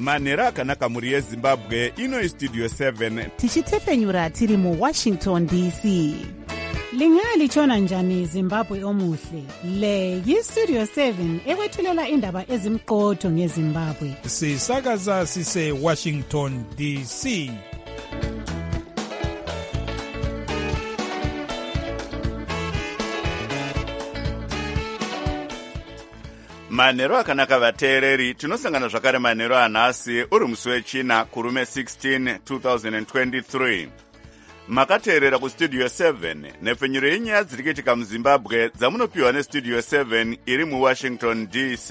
manhero akanaka mhuri yezimbabwe. Ino Studio 7 tichitepenyura tiri muWashington DC. Lingalitshona njani Zimbabwe omuhle? Le yiStudio 7 ekwethulela indaba ezimqotho ngeZimbabwe. Sisakaza sise Washington DC. manhero akanaka vateereri, tinosangana zvakare manhero anhasi uri musi wechina kurume 16 2023. Makateerera kuStudio 7 nepfenyuro yenyaya dziri kuitika muZimbabwe dzamunopiwa neStudio 7 iri muWashington DC.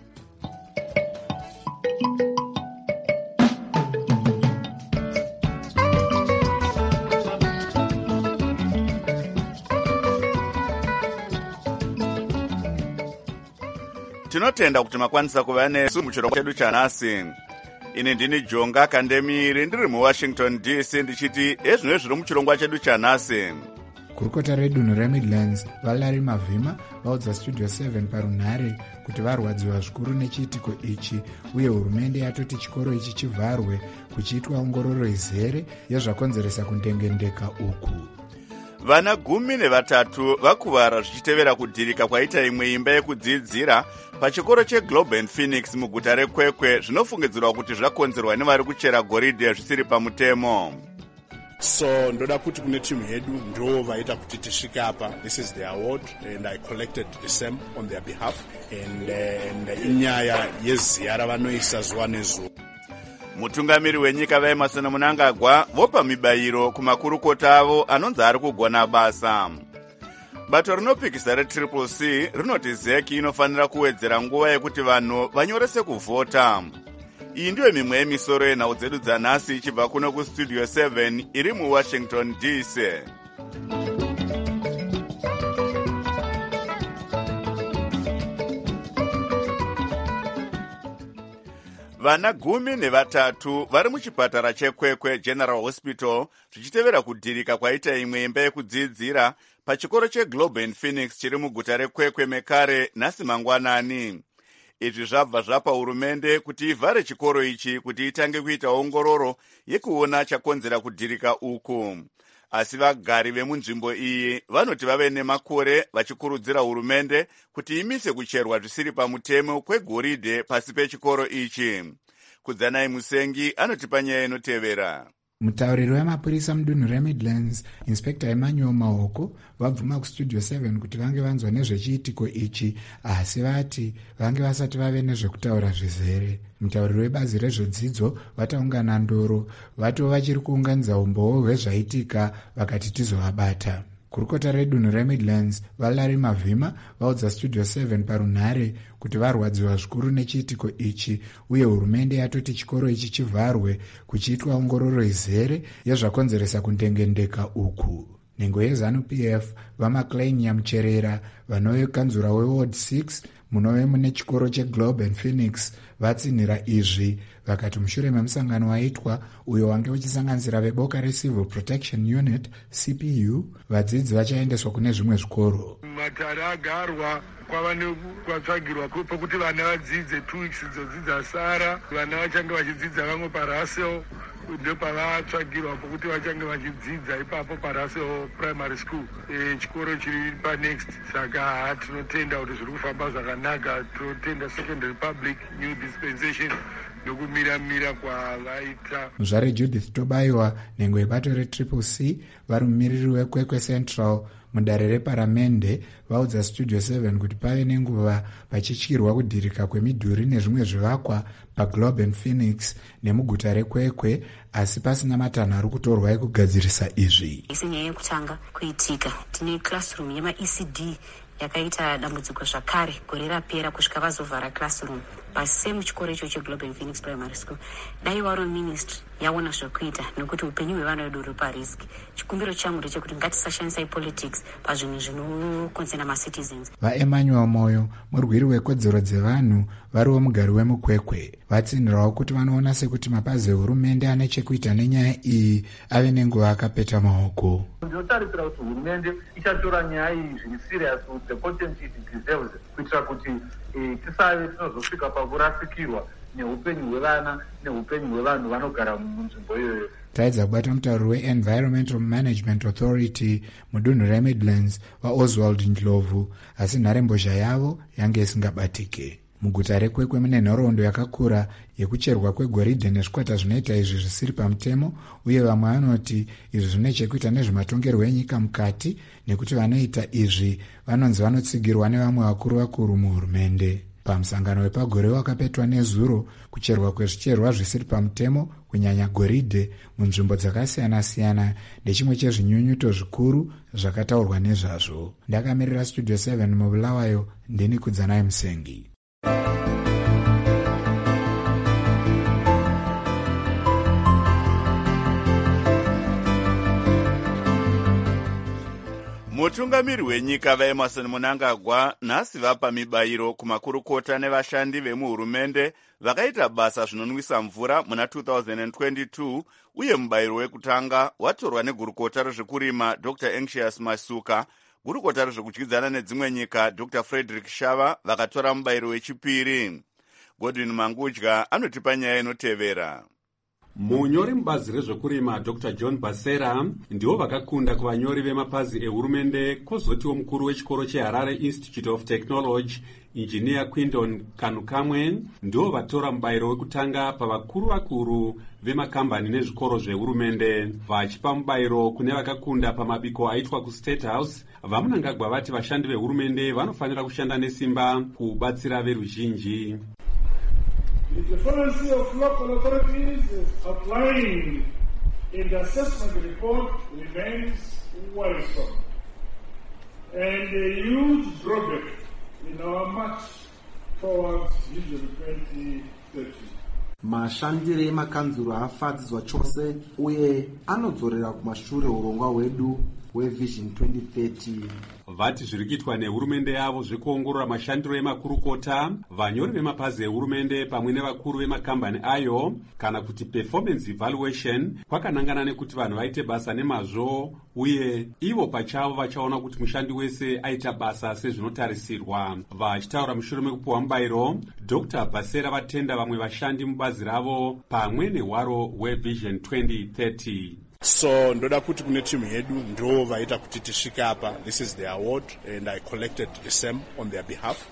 Tinotenda kuti makwanisa kuva nesu muchirongwa chedu chanhasi. Ini ndini Jonga Kandemiri ndiri muWashington DC ndichiti ezvino zviri muchirongwa chedu chanhasi. Kurukota redunhu reMidlands vaLarry Mavhima vaudza Studio 7 parunhare kuti varwadziwa zvikuru nechiitiko ichi uye hurumende yatoti chikoro ichi chivharwe kuchiitwa ongororo izere yezvakonzeresa kundengendeka uku. Vana 13 vakuvara zvichitevera kudhirika kwaita imwe imba yekudzidzira pachikoro cheGlobe Phoenix muguta reKwekwe zvinofungidzirwa kuti zvakonzerwa nevari kuchera goridhe zvisiri pamutemo. So ndoda kuti kune timu yedu ndo vaita kuti tisvike apa. This is their award and I collected the same on their behalf and inyaya yeziya ravanoisa zuva nezuva. Mutungamiri wenyika vaEmmerson Mnangagwa vopa mibayiro kumakurukota avo anonzi ari kugona basa. Bato rinopikisa reCCC rinoti ZEC inofanira kuwedzera nguva yekuti vanhu vanyorese kuvhota. Iyi ndiyo mimwe yemisoro yenhau dzedu dzanhasi ichibva kuno kuStudio 7 iri muWashington DC. Vana 13 vari muchipatara cheKwekwe General Hospital zvichitevera kudhirika kwaita imwe imba yekudzidzira pachikoro cheGlobe Phoenix chiri muguta reKwekwe mekare nhasi mangwanani. Izvi zvabva zvapa hurumende kuti ivhare chikoro ichi kuti itange kuita ongororo yekuona chakonzera kudhirika uku. Asi vagari vemunzvimbo iyi vanoti vave nemakore vachikurudzira hurumende kuti imise kucherwa zvisiri pamutemo kwegoridhe pasi pechikoro ichi. Kudzanai Musengi anotipa nyaya inotevera. Mutauriri wemapurisa mudunhu reMidlands, Inspector Emmanuel Mahoko, vabvuma kuStudio 7 kuti vange vanzwa nezvechiitiko ichi, asi vati vange vasati vave nezvekutaura zvizere. Mutauriri webazi rezvedzidzo vataungana ndoro, vato vachiri kuunganidza umboo hwezvaitika vakati tizovabata. Kurukota redunhu reMidlands vaLarry Mavhima vaudza Studio 7 parunhare kuti varwadziwa zvikuru nechiitiko ichi uye hurumende yatoti chikoro ichi chivharwe kuchiitwa ongororo izere yezvakonzeresa kundengendeka uku. Nhengo yeZANU-PF vaMcLean Nyamucherera vanove kanzura weWard 6 munove mune chikoro cheGlobe Phoenix vatsinhira izvi vakati mushure memusangano waitwa uyo wange uchisanganisira veboka reCivil Protection Unit CPU vadzidzi vachaendeswa kune zvimwe zvikoro. Matare agarwa kwava nekwatsvagirwa pokuti vana vadzidze 2 weeks dzodzidza sara vana vachange vachidzidza vamwe paRussell ndopavatsvagirwa pokuti vachange vachidzidza ipapo paRussell Primary School chikoro chiri paNext. Saka tinotenda kuti zviri kufamba zvakanaka. Tinotenda Second Republic New Dispensation nokumira kwavaita. Muzvare Judith Tobayiwa nhengo yebato reCCC vari mumiriri weKwekwe Central mudare reparamende vaudza Studio 7 kuti pave nenguva vachityirwa kudhirika kwemidhuri nezvimwe zvivakwa paGlobe Phoenix nemuguta reKwekwe asi pasina matanho ari kutorwa ekugadzirisa izvi. Isinyaya yekutanga kuitika tine classroom yemaECD yakaita dambudziko zvakare gore rapera kusvika vazovhara classroom pasi muchikoro icho cheGlobe Phoenix Primary School. Dai waro ministry yaona zvekuita nekuti upenyu hwevana vedu huri pariski. Chikumbiro changu ndechekuti ngatisashandisa politics pazvinhu zvinokonzera macitizens. VaEmmanuel Moyo murwiri wekodzero dzevanhu variwo mugari wemuKwekwe vatsinhirawo kuti vanoona sekuti mapazi ehurumende ane chekuita nenyaya iyi ave nenguva akapeta maoko. Ndinotarisira kuti hurumende ichatora nyaya iyi zviri serious with the content it deserves kuitira kuti tisave tinozosvika pakurasikirwa neupenyu hwevana neupenyu hwevanhu vanogara munzvimbo iyoyo. taedza kubata mutauri we-Environmental Management Authority mudunhu reMidlands vaOswald Ndlovu, asi nharembozha yavo yange isingabatike. Muguta rekwekwe mune nhoroondo yakakura yekucherwa kwegoridhe nezvikwata zvinoita izvi zvisiri pamutemo, uye vamwe vanoti izvi zvine chekuita nezvematongerwo enyika mukati, nekuti vanoita izvi vanonzi vanotsigirwa nevamwe vakuru muhurumende. Pamusangano wepagore wakapetwa nezuro, kucherwa kwezvicherwa zvisiri pamutemo kunyanya goridhe munzvimbo dzakasiyana-siyana ndechimwe chezvinyunyuto zvikuru zvakataurwa nezvazvo. Ndakamirira Studio 7 mubulawayo, ndini Kudzanai Musengi. mutungamiri wenyika vaEmerson Mnangagwa nhasi vapa mibayiro kumakurukota nevashandi vemuhurumende vakaita basa zvinonwisa mvura muna 2022, uye mubayiro wekutanga watorwa negurukota rezvekurima Dr. Anxious Masuka, gurukota rezvekudyidzana nedzimwe nyika Dr. Frederick Shava vakatora mubayiro wechipiri. Godwin Mangudya anotipa nyaya inotevera. Munyori mubazi rezvekurima Dr. John Basera ndivo vakakunda kuvanyori vemapazi ehurumende, kwozotiwo mukuru wechikoro cheHarare Institute of Technology Engineer Quindon Kanukamwe ndivo vatora mubayiro wekutanga pavakuru vemakambani nezvikoro zvehurumende. Vachipa mubayiro kune vakakunda pamabiko aitwa kuState House, vaMnangagwa vati vashandi vehurumende vanofanira kushanda nesimba kubatsira veruzhinji. The deficiency of local authorities outlined in the assessment report remains worrisome and a huge drawback in our march towards Vision 2030. Mashandire emakanzuro afadzwa chose uye anodzorera kumashure urongwa hwedu hweVision 2030. Vati zviri kuitwa nehurumende yavo zvekuongorora mashandiro emakurukota, vanyori vemapazi ehurumende pamwe nevakuru vemakambani ayo, kana kuti performance evaluation, kwakanangana nekuti vanhu vaite basa nemazvo, uye ivo pachavo vachaona kuti mushandi wese aita basa sezvinotarisirwa. Vachitaura mushure mekupuwa mubayiro, Dr. Basera vatenda vamwe vashandi mubazi ravo pamwe nehwaro hweVision 2030. So ndoda kuti kune timu yedu ndo vaita kuti tisvike apa. This is the award and I collected the same on their behalf.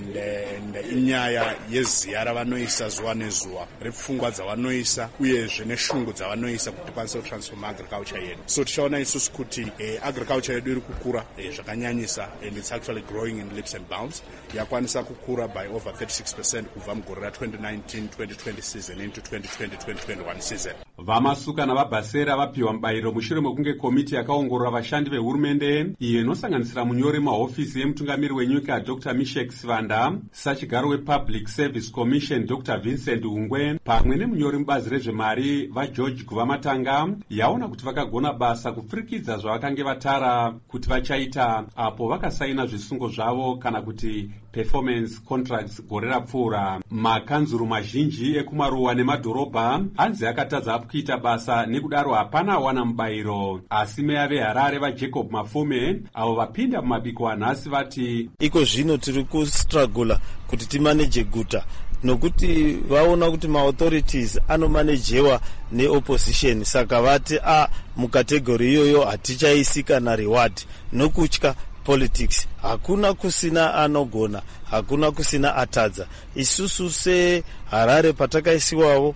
And inyaya yeziya ravanoisa zuva nezuva, repfungwa dzavanoisa uyezve neshungu dzavanoisa kuti tikwanise kutransforma agriculture yedu. So tichaona isusu kuti agriculture yedu iri kukura zvakanyanyisa, and it's actually growing in leaps and bounds. Yakwanisa kukura by over 36% kubva mugore ra2019-2020 season into 2020-2021 season. Vamasuka navaBasera vapiwa mubayiro mushure mekunge komiti yakaongorora vashandi vehurumende, iyo inosanganisira munyori mahofisi emutungamiri wenyika Dr. Mishek Sivanda, sachigaro wePublic Service Commission Dr. Vincent Ungwe, pamwe nemunyori mubazi rezvemari vaGeorge Guvamatanga, yaona kuti vakagona basa kupfurikidza zvavakange vatara kuti vachaita apo vakasaina zvisungo zvavo kana kuti performance contracts gore rapfuura. Makanzuru mazhinji ekumaruwa nemadhorobha anzi akatadza kuita basa, nekudaro hapana awana mubayiro. Asi meya veHarare vaJacob Mafume, avo vapinda mumabiko anhasi, vati iko zvino tiri kustrugula kuti timaneje guta, nokuti vaona kuti maauthorities anomanejewa neopposition, saka vati mukategori iyoyo hatichaisi kana reward nokutya politics. Hakuna kusina anogona, hakuna kusina atadza. Isusu seHarare patakaisiwawo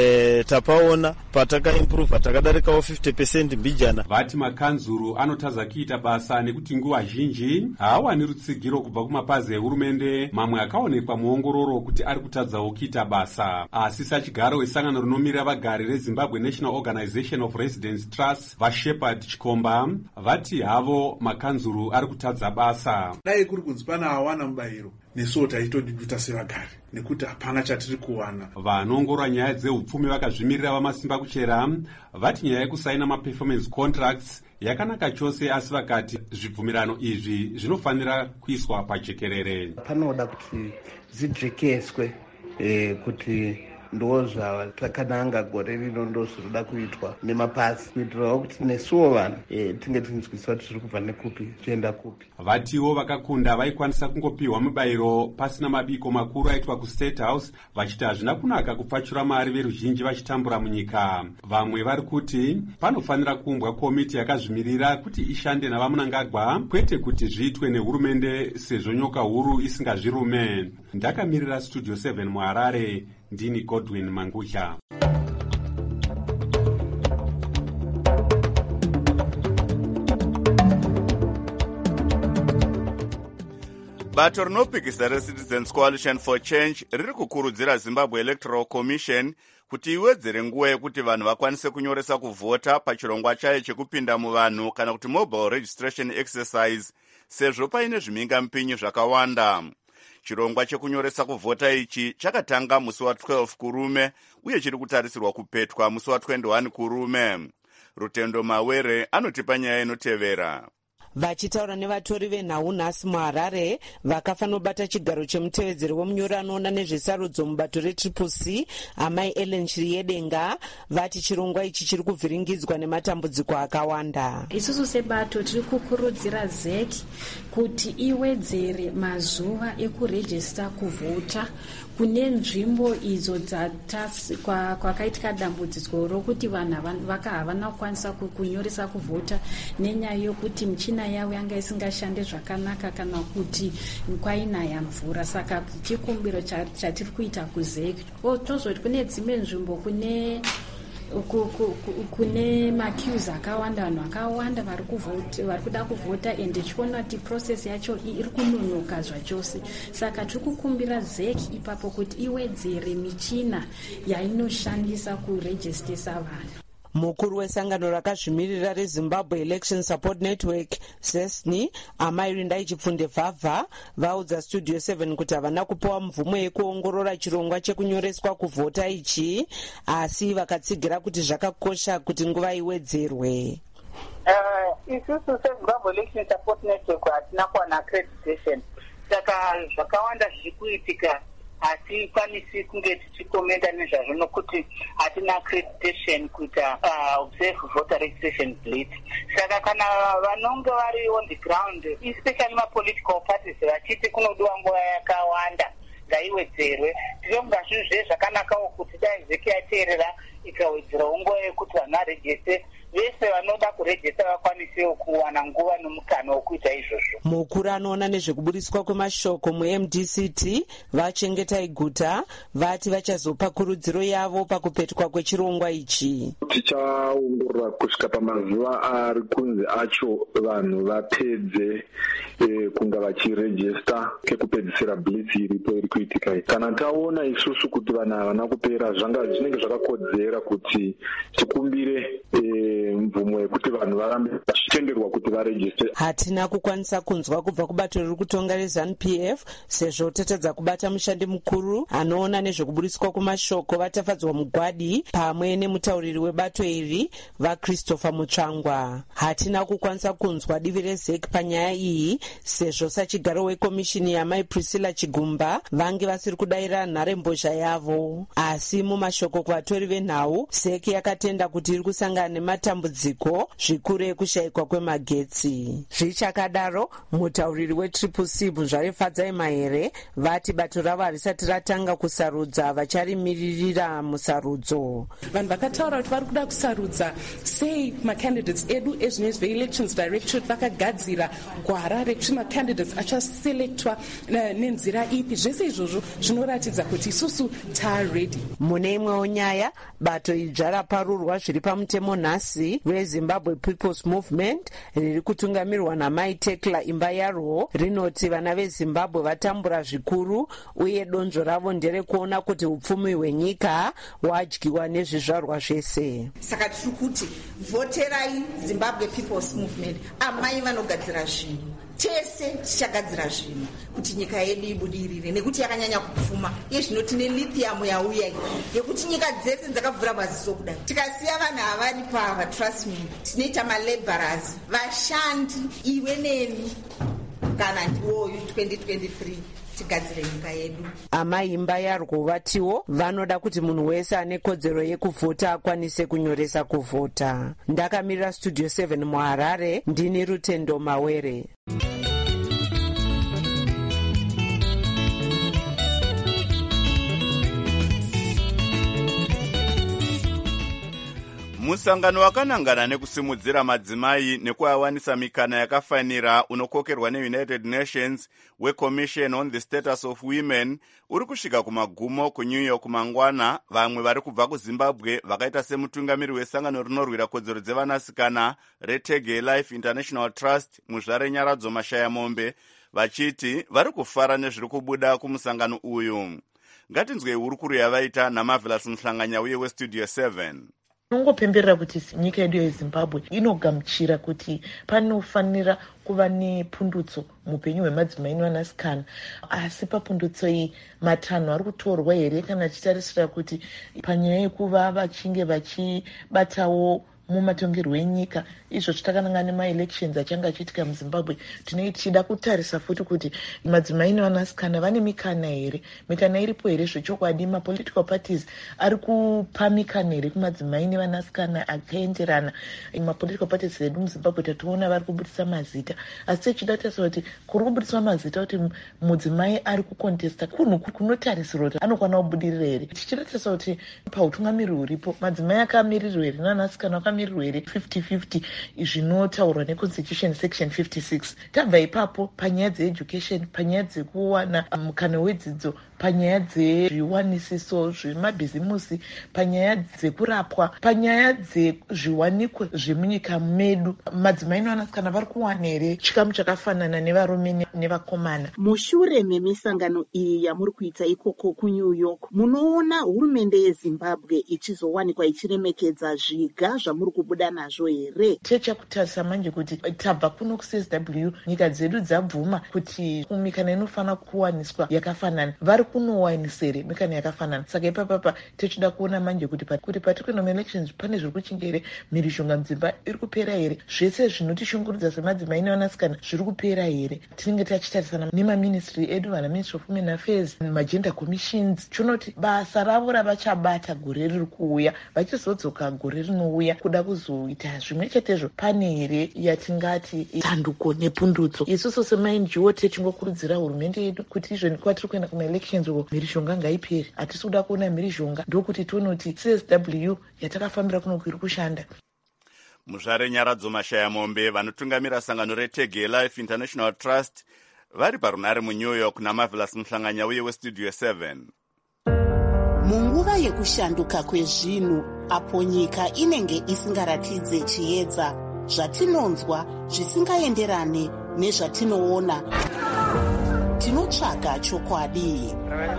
tapaona patakaimprove, takadarikawo 50% mbijana. Vati makanzuru anotadza kuita basa nekuti nguva zhinji haawani rutsigiro kubva kumapazi ehurumende, mamwe akaonekwa muongororo kuti ari kutadzawo kuita basa. Asi sachigaro wesangano rinomirira vagari reZimbabwe National Organization of Residents Trust vaShepard Chikomba, vati havo makanzuru ari kutadza basa. Dai kuri kunzi pana awana mubayiro, nesuwo taitoduduta sevagari nekuti hapana chatiri kuwana. Vanoongorora nyaya dzeupfumi vakazvimirira vamasimba kuchera vati nyaya yekusaina maperformance contracts yakanaka chose, asi vakati zvibvumirano izvi zvinofanira kuiswa pajekerere. Panoda kuti zvidzvekeswe kuti ndozvatakananga gore rino ndozvinoda kuitwa nemapasi kuitirawo kuti nesuwo vanhu tinge tinzwisisa kuti tiri kubva nekupi tienda kupi. Vatiwo vakakunda vaikwanisa kungopiwa mubayiro pasina mabiko makuru aitwa kuState House, vachiti hazvina kunaka kupfachura mari veruzhinji vachitambura munyika. Vamwe vari kuti panofanira kuumbwa komiti yakazvimirira kuti ishande navaMnangagwa, kwete kuti zviitwe nehurumende sezvo nyoka huru isingazvirume. Ndakamirira Studio 7 muHarare, ndini Godwin Mangusha. Bato rinopikisa reCitizens Coalition for Change riri kukurudzira Zimbabwe Electoral Commission kuti iwedzere nguva yekuti vanhu vakwanise kunyoresa kuvhota pachirongwa chayo chekupinda muvanhu kana kuti mobile registration exercise, sezvo paine zvimhingamupinyi zvakawanda. Chirongwa chekunyoresa kuvhota ichi chakatanga musi wa12 kurume uye chiri kutarisirwa kupetwa musi wa21 kurume. Rutendo Mawere anotipa nyaya inotevera. Vachitaura nevatori venhau nhasi muHarare, vakafanobata chigaro chemutevedzeri womunyori anoona nezvesarudzo mubato reTriple-C, amai Ellen Chiriyedenga, vati chirongwa ichi chiri kuvhiringidzwa nematambudziko akawanda. Isusu sebato tiri kukurudzira ZEC kuti iwedzere mazuva ekurejista kuvhota kune nzvimbo idzo kwakaitika dambudziko rokuti vanhu havana kukwanisa kunyoresa kuvhota nenyaya yokuti michina yavo yanga isingashande zvakanaka kana kuti kwainaya mvura. Saka chikumbiro chatiri kuita kuZEC tozoti kune dzimwe nzvimbo kune maqueues akawanda, vanhu vakawanda vari kuda kuvhota ende tichiona kuti process yacho iri kunonoka zvachose. Saka tiri kukumbira ZEC ipapo kuti iwedzere michina yainoshandisa kurejistisa vanhu. Mukuru wesangano rakazvimirira reZimbabwe Election Support Network ZESNI, amai Rindai Chipfunde Vhavha, vaudza Studio 7 kuti havana kupiwa mvumo yekuongorora chirongwa chekunyoreswa kuvhota ichi, asi vakatsigira kuti zvakakosha kuti nguva iwedzerwe. Isusu seZimbabwe Election Support Network hatina kuwana accreditation, saka zvakawanda zviri kuitika hatikwanisi kunge tichikomenda nezvazvo nokuti hatina accreditation kuita observe voter registration plate. Saka kana vanonge vari on the ground, especially ma-political parties, vachiti kunodiwa nguva yakawanda, ngaiwedzerwe. Tinonga zvinhu zvakanakawo kuti dai ZEC yateerera ikawedzerawo nguva yekuti vanhu varejiste, vese vanoda kurejista vakwanisewo kuwana nguva nomukana wokuita izvozvo. Mukuru anoona nezvekuburiswa kwemashoko muMDCT Vachengetai Guta vati vachazopa kurudziro yavo pakupetwa kwechirongwa ichi. Tichaongorora kusvika pamazuva ari kunzi acho vanhu vapedze kunga vachirejista kekupedzisira blitz iripo iri kuitika. Kana taona isusu kuti vanhu havana kupera, zvinenge zvakakodzera kuti tikumbire mvumo yekuti vanhu varambe vachitenderwa kuti varejiste. Hatina kukwanisa kunzwa kubva kubato riri kutonga reZANU-PF sezvo tatadza kubata mushandi mukuru anoona nezvekuburiswa kwemashoko vatafadzwa mugwadi pamwe nemutauriri webato iri vaChristopher Mutsvangwa. Hatina kukwanisa kunzwa divi reZEC panyaya iyi sezvo sachigaro wekomishini yamai Priscilla Chigumba vange vasiri kudaira nharembozha yavo. Asi mumashoko kuvatori venhau, ZEC yakatenda kuti iri kusangana nematambudziko zvikuru ekushayikwa kwemagetsi. Zvichakadaro, mutauriri weTriple-C Bunzvare Fadzai Mahere vati bato ravo harisati ratanga kusarudza vacharimirira musarudzo. Vanhu vakataura kuti vari kuda kusarudza sei macandidates edu ezvinezvi veElections Directorate vakagadzira gwara rekuti macandidates achaselektwa nenzira ipi. Zvese izvozvo zvinoratidza kuti isusu taready. Mune imwewo nyaya, bato idzva raparurwa zviri pamutemo nhasi reZimbabwe People's Movement riri kutungamirwa namai Tekla imba yarwo rinoti vana veZimbabwe vatambura zvikuru uye donzvo ravo nderekuona kuti upfumi hwenyika hwadyiwa nezvizvarwa zvese. Saka tiri kuti voterai Zimbabwe People's Movement, amai vanogadzira zvinhu, tese tichagadzira zvinhu kuti nyika yedu ibudirire, nekuti yakanyanya kupfuma. Iye zvino tine lithium yauya yekuti nyika dzese dzakavhura maziso kudai. Tikasiya vanhu havari pava, trust me, tinoita malaborers, vashandi, iwe neni kana ndiwoyu 2023 tigadzire nyika yedu. Amaimba yarwuvatiwo vanoda kuti munhu wese ane kodzero yekuvhota akwanise kunyoresa kuvhota. Ndakamirira Studio 7 muHarare, ndini Rutendo Mawere. Musangano wakanangana nekusimudzira madzimai nekuawanisa mikana yakafanira unokokerwa neUnited Nations weCommission on the Status of Women uri kusvika kumagumo kuNew York mangwana. Vamwe vari kubva kuZimbabwe vakaita semutungamiri wesangano rinorwira kodzero dzevanasikana reTege Life International Trust muzvare Nyaradzo Mashayamombe vachiti vari kufara nezviri kubuda kumusangano uyu. Ngatinzwei hurukuru yavaita naMarvelous Muhlanganya uye weStudio 7. Nongopemberera kuti nyika yedu yeZimbabwe inogamuchira kuti panofanira kuva nepundutso mupenyu hwemadzimai nevanasikana, asi papundutso iyi matanho ari kutorwa here kana tichitarisira kuti panyaya yekuva vachinge vachibatawo mumatongerwo enyika, izvo zvitakananga nemaelections achanga achiitika muZimbabwe. Tinenge tichida kutarisa futi kuti madzimai nevanasikana vane mikana here, mikana iripo here zvechokwadi. Mapolitical parties ari kupa mikana here kumadzimai nevanasikana akaenderana. Mapolitical parties edu muZimbabwe tationa vari kubudisa mazita, asi tichida kutarisa kuti kuri kubudiswa mazita kuti mudzimai ari kukontesta kunhu kunotarisirwa kuti anokwana kubudirira here. Tichida kutarisa kuti pautungamiri huripo madzimai akamirirwa here nevanasikana vakamirwa here 50-50 zvinotaurwa neconstitution section 56. Tabva ipapo panyaya dzeeducation, panyaya dzekuwana mukana wedzidzo, panyaya dzezviwanisiso zvemabhizimusi, panyaya dzekurapwa, panyaya dzezviwanikwa zvemunyika medu, madzimai nevanasikana vari kuwana here chikamu chakafanana nevarume nevakomana. Mushure memisangano iyi yamuri kuita ikoko kuNew York, munoona hurumende yeZimbabwe ichizowanikwa ichiremekedza zviga zvamuri kubuda nazvo here? Tichakutarisa manje kuti tabva kuno kuCSW nyika dzedu dzabvuma kuti mikana inofanira kuwaniswa yakafanana, vari kunowanisere mikana yakafanana. Saka ipapapa tichida kuona manje kuti patiri kuenda elections pane zviri kuchinja here, mhirizhonga mudzimba iri kupera here, zvese zvinotishungurudza semadzimai nevanasikana zviri kupera here. Tinenge tachitarisana nemaministry edu, vana Ministry of Women Affairs, magender commissions, chonoti basa ravo ravachabata gore riri kuuya, vachizodzoka gore rinouya kuda kuzoita zvimwe chetezvo. Pane here yatingati sanduko nepundutso? Isusu semaNGO tichingokurudzira hurumende yedu kuti izvo kwatiri kuenda kumaelections uko mhirizhonga ngaiperi. Hatisi kuda kuona mhirizhonga, ndokuti tionoti CSW yatakafambira kuno iri kushanda. Muzvare Nyaradzo Mashayamombe vanotungamira sangano reTege Life International Trust vari parunare muNew York naMarvelous Muhlanganya uye weStudio 7. Munguva yekushanduka kwezvinhu, apo nyika inenge isingaratidze chiedza, zvatinonzwa zvisingaenderane nezvatinoona, tinotsvaga chokwadi.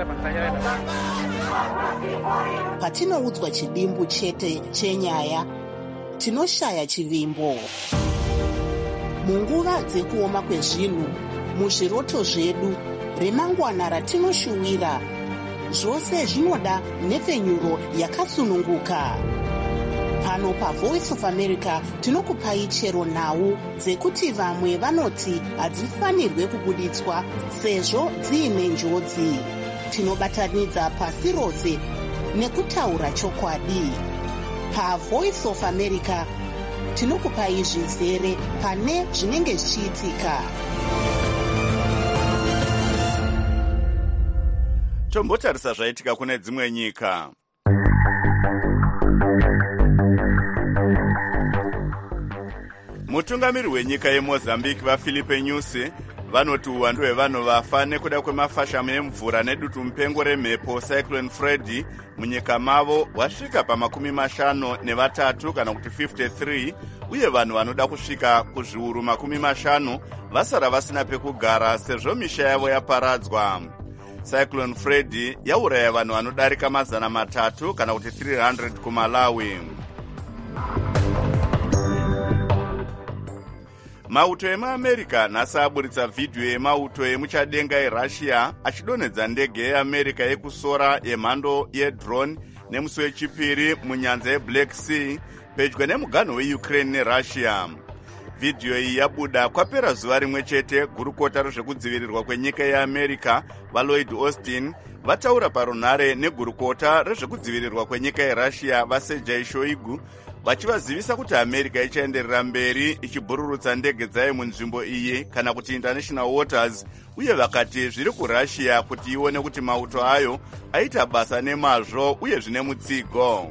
Patinoudzwa chidimbu chete chenyaya, tinoshaya chivimbo. Munguva dzekuoma kwezvinhu, muzviroto zvedu, remangwana ratinoshuwira, zvose zvinoda nhepfenyuro yakasununguka. Pano paVoice of America tinokupai chero nhau dzekuti vamwe vanoti hadzifanirwe kubuditswa sezvo dziine njodzi. Tinobatanidza pasi rose nekutaura chokwadi. PaVoice of America tinokupai zvizere pane zvinenge zvichiitika. Tombotarisa zvaitika kune dzimwe nyika. Mutungamiri wenyika yeMozambique vaFilipe Nyusi vanoti uwandu hwevanhu vafa nekuda kwemafashamu emvura nedutu mupengo remhepo Cyclone Freddy munyika mavo wasvika pa53 kana kuti 53, uye vanhu vanoda kusvika kuzviuru 50 vasara vasina pekugara sezvo misha yavo yaparadzwa. Cyclone Freddy yauraya vanhu vanodarika 300 kana kuti 300 kuMalawi. Mauto emaAmerica nhasi aburitsa vhidhiyo yemauto emuchadenga eRussia achidonhedza ndege yeAmerica yekusora yemhando yedrone nemusi wechipiri munyanza yeBlack Sea pedyo nemuganho weUkraine neRussia. Vhidhiyo iyi yabuda kwapera zuva rimwe chete gurukota rezvekudzivirirwa kwenyika yeAmerica vaLloyd Austin vataura parunhare negurukota rezvekudzivirirwa kwenyika yeRussia vaSergei Shoigu vachivazivisa kuti America ichaenderera mberi ichibhururutsa ndege dzayo munzvimbo iyi kana kuti international waters, uye vakati zviri kuRussia kuti ione kuti mauto ayo aita basa nemazvo uye zvine mutsigo.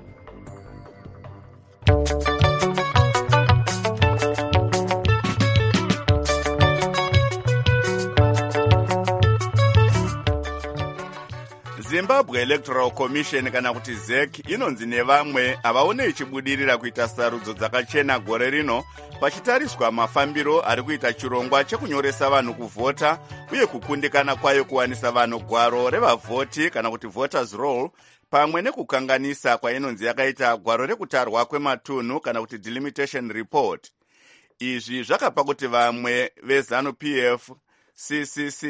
Zimbabwe Electoral Commission kana kuti ZEC inonzi nevamwe havaone ichibudirira kuita sarudzo dzakachena gore rino pachitariswa mafambiro ari kuita chirongwa chekunyoresa vanhu kuvhota uye kukundikana kwayo kuwanisa vanhu gwaro revavhoti kana kuti voters roll, pamwe nekukanganisa kwainonzi yakaita gwaro rekutarwa kwematunhu kana kuti delimitation report. Izvi zvakapa kuti vamwe veZANU-PF, CCC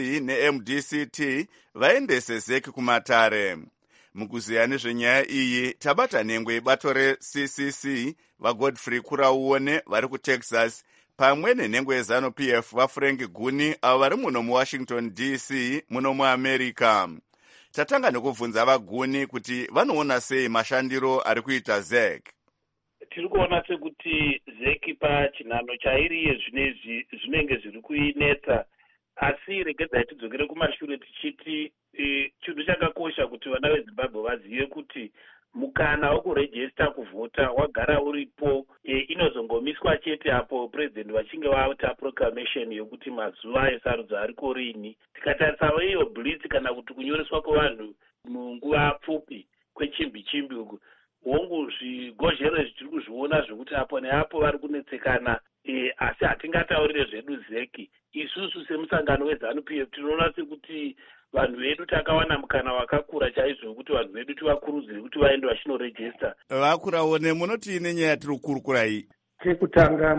neMDCT vaendese ZEC kumatare. Mukuziya nezvenyaya iyi tabata nhengwe bato reCCC vaGodfrey Kurauone vari kuTexas pamwe nenhengwe yeZANU-PF vaFrank Guni avo vari muno muWashington DC muno muAmerica. Tatanga nekubvunza vaGuni kuti vanoona sei mashandiro ari kuita ZEC. Tiri kuona sekuti ZEC pachinhano chairi yezvinezvi zvinenge zviri kuinetsa, asi regedzai tidzokere kumashure tichiti chinhu chakakosha kuti vana veZimbabwe vazive kuti mukana wokurejista kuvhota wagara uripo. Inozongomiswa chete apo president vachinge vaita proclamation yokuti mazuva esarudzo ariko rini. Tikatarisawo iyo blitz kana kuti kunyoreswa kwevanhu munguva pfupi kwechimbi uku, hongu zvigozhero zvitiri kuzviona zvekuti apo neapo vari kunetsekana. Asi hatingataurire zvedu ZEC. Isusu semusangano weZANU-PF tinoona sekuti vanhu vedu takawana mukana wakakura chaizvo wekuti vanhu vedu tivakurudzire kuti vaende vachinorejista. Vakuraone, munoti nenyaya tiri kukurukura iyi? Chekutanga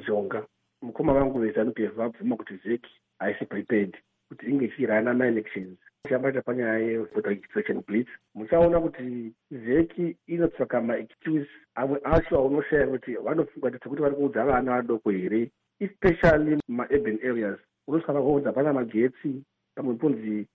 mukoma vangu veZANU-PF vabvuma kuti ZEC haisi prepared kuti inge ichirana ma-elections. Chambata panyaya yevoter registration blitz, muchaona kuti ZEC inotsvaka ma-excuse amwe acho aunoshaya kuti vanofunga kuti vari kuudza vana vadoko here, especially ma-urban areas. Unosvika vakuudza pana magetsi, pamwe ponzi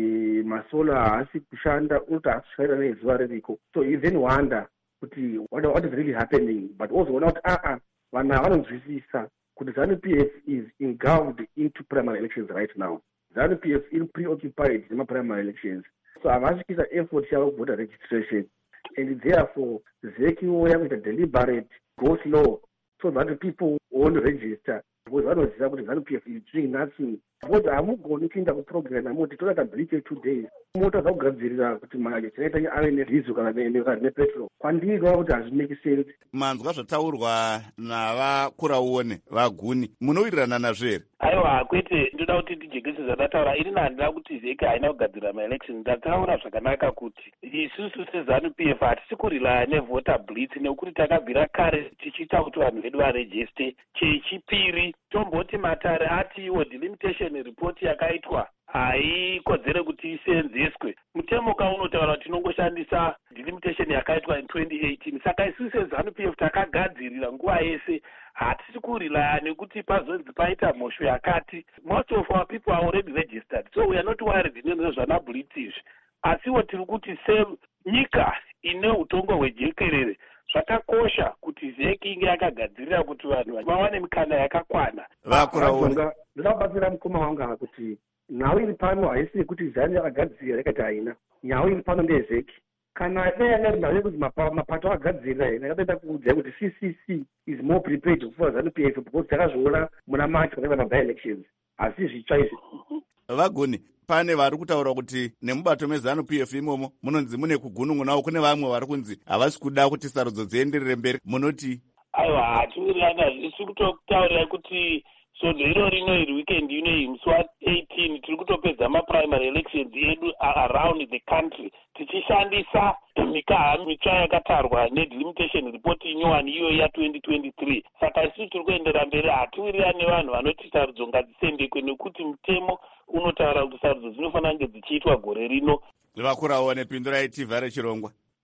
masolar haasi kushanda, unoti haasi kushaira nezuva ririko. So you then wonder kuti what is really happening, but also unoona kuti vana vanonzwisisa kuti ZANU-PF is engulfed into primary elections right now. ZANU-PF is preoccupied in primary elections. So havasi kuita effort yavo voter registration, and therefore ZEC will have a deliberate go slow so that people won't register, because vanoziva kuti ZANU-PF is doing nothing. Because hamugoni kuenda kuprogram amoti toda breach 2 days mota dzakugadzirira kuti manje tinoita ave nedhizo kana nepetrol. Kwandiri kuona kuti hazvimeki sense. Manzwa zvataurwa navaKurauone vaGuni, munowirirana nazvo here? Aiwa, kwete, ndoda kuti tijekese zvandataura. Ini handina kuti ZEC haina kugadzira maelection. Ndataura zvakanaka kuti isusu seZANU-PF hatisi kurilaya nevoter blitz nekuti takabvira kare tichiita kuti vanhu vedu varejiste. Chechipiri, tomboti matare ati iwo delimitation report yakaitwa haikodzere kuti iseenzeswe. Mutemo kaunotaura kuti tinongoshandisa delimitation yakaitwa in 2018. Saka isusu seZANU-PF takagadzirira nguva yese, hatisi kurilaya nekuti pazonzi paita mhosvo yakati. Most of our people are already registered, so we are not worried nezvana blitz izvi. Asiwo tiri kuti senyika ine utongo hwejekerere, zvakakosha kuti ZEC inge yakagadzirira kuti vanhu vawane mikana yakakwana. Vakuraona, ndoda kubatsira mukoma wangu kuti nhau iri pano haisi kuti ZANU yakagadzirira yakati haina. Nhau iri pano ndezEC. Kana dai kuti mapato agadzirira here, yakatoita kuudza kuti CCC is more prepared for ZANU-PF because takazviona muna March panaiva ma-by-elections. Asi zvitsva izvi. Vagoni, pane vari kutaura kuti nemubato meZANU-PF imomo munonzi mune kugunun'unawo kune vamwe vari kunzi havasi kuda kuti sarudzo dzienderere mberi. Munoti? Aiwa, hatiwirirana zvisi kutotaurira kuti svondo iro rino iri weekend ino musi wa18 tiri kutopedza maprimary elections edu around the country tichishandisa mikaha mitsva yakatarwa nedelimitation report inyowani iyo ya2023. Saka isusu tiri kuendera mberi, hatiwirirani nevanhu vanoti sarudzo ngadzisendekwe nekuti mutemo unotaura kuti sarudzo dzinofanira kunge dzichiitwa gore rino. Vakuraone, pindurai tivhare chirongwa.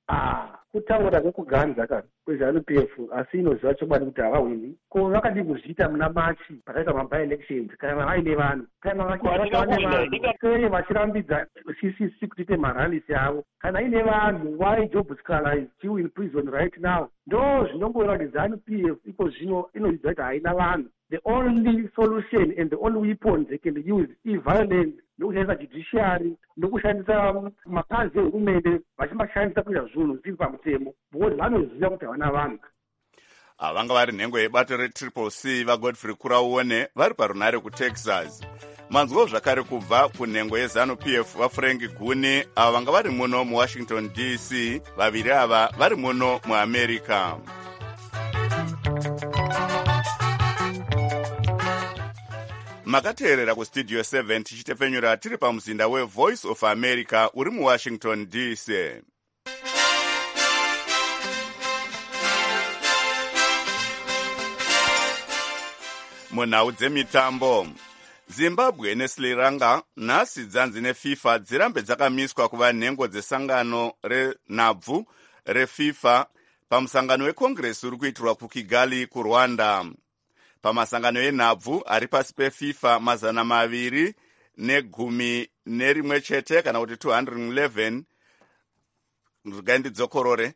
kutaura kwekuganza ka kweZANU-PF asi inoziva chokwadi kuti havahwini ko vakadi kuzviita muna machi pakaita mabi-elections kana vaine vanhu kana vachivane vachirambidza CCC kutiite maralisi avo kana ine vanhu why Job Scala is still in prison right now ndo zvinongoreva kuti ZANU-PF iko zvino inoziva kuti haina vanhu. The only solution and the only weapons they can use is violence, nokushandisa judiciary, nokushandisa mapazi ehurumende vachimashandisa kuita zvinhu zviri pamutemo because vanoziva kuti havana vanhu. Vanga vari nhengo yebato reCCC vaGodfrey Kuraone vari parunare kuTexas. Manzwo zvakare kubva kunhengo yeZANU-PF vaFrank Guni ava vanga vari muno muWashington DC, vaviri ava vari muno muAmerica. Makateerera kustudio 7 tichitepfenyura tiri pamuzinda weVoice of America uri muWashington DC. Munhau dzemitambo, Zimbabwe neSri Lanka nhasi dzanzi neFIFA dzirambe dzakamiswa kuva nhengo dzesangano renhabvu reFIFA pamusangano wekongresi uri kuitirwa kuKigali kuRwanda. Pamasangano enhabvu ari pasi peFIFA 211 kana kuti 211 ngandidzokorore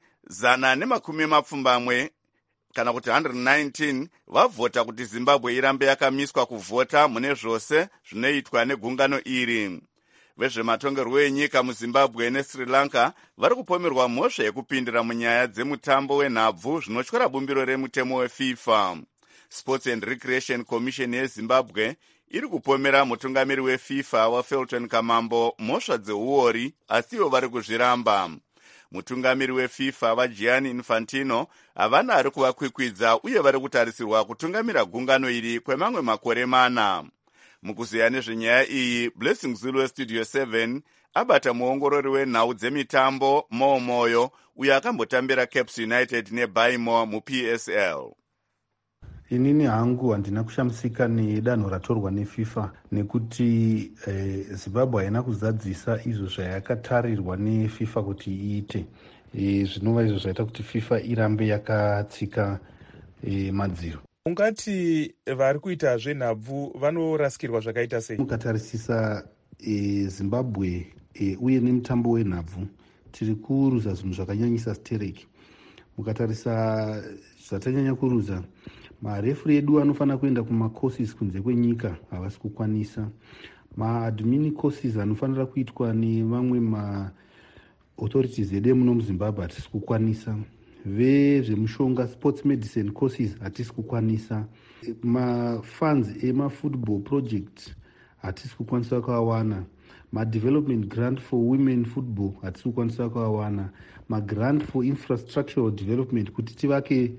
120 kana kuti 119 vavhota kuti Zimbabwe irambe yakamiswa kuvhota mune zvose zvinoitwa negungano iri. Vezvematongerwo enyika muZimbabwe neSri Lanka vari kupomerwa mhosva yekupindira munyaya dzemutambo wenhabvu zvinotyora bumbiro remutemo weFIFA. Sports and Recreation Commission yeZimbabwe iri kupomera mutungamiri weFIFA waFelton Kamambo mhosva dzeuori asi ivo vari kuzviramba. Mutungamiri weFIFA vaGianni Infantino havana ari kuvakwikwidza uye vari kutarisirwa kutungamira gungano iri kwemamwe makore 4. Mukuziya nezvenyaya iyi, Blessing Zulu weStudio 7 abata muongorori wenhau dzemitambo Moyo uye akambotambira Caps United neBaimo muPSL. Inini hangu handina kushamisika nedanho ratorwa neFIFA nekuti Zimbabwe haina kuzadzisa izvo zvayakatarirwa neFIFA kuti iite. Zvinova izvo zvaita kuti FIFA irambe yakatsika madziro. Ungati vari kuita zvenhabvu vanorasikirwa zvakaita sei? Mukatarisisa Zimbabwe uye nemutambo wenhabvu tiri kuruza zvinhu zvakanyanyisa stereki. Mukatarisa zvatanyanya kuruza, marefuri edu anofanira kuenda kumacourses kunze kwenyika havasi kukwanisa. Maadmin courses anofanira kuitwa nevamwe maauthorities edu muno muZimbabwe hatisi kukwanisa. Vezvemushonga sports medicine courses hatisi kukwanisa. Mafunds emafootball project hatisi kukwanisa kuawana. Development grant for women football hatisi kukwanisa kuawana. Grant for infrastructural development kuti tivake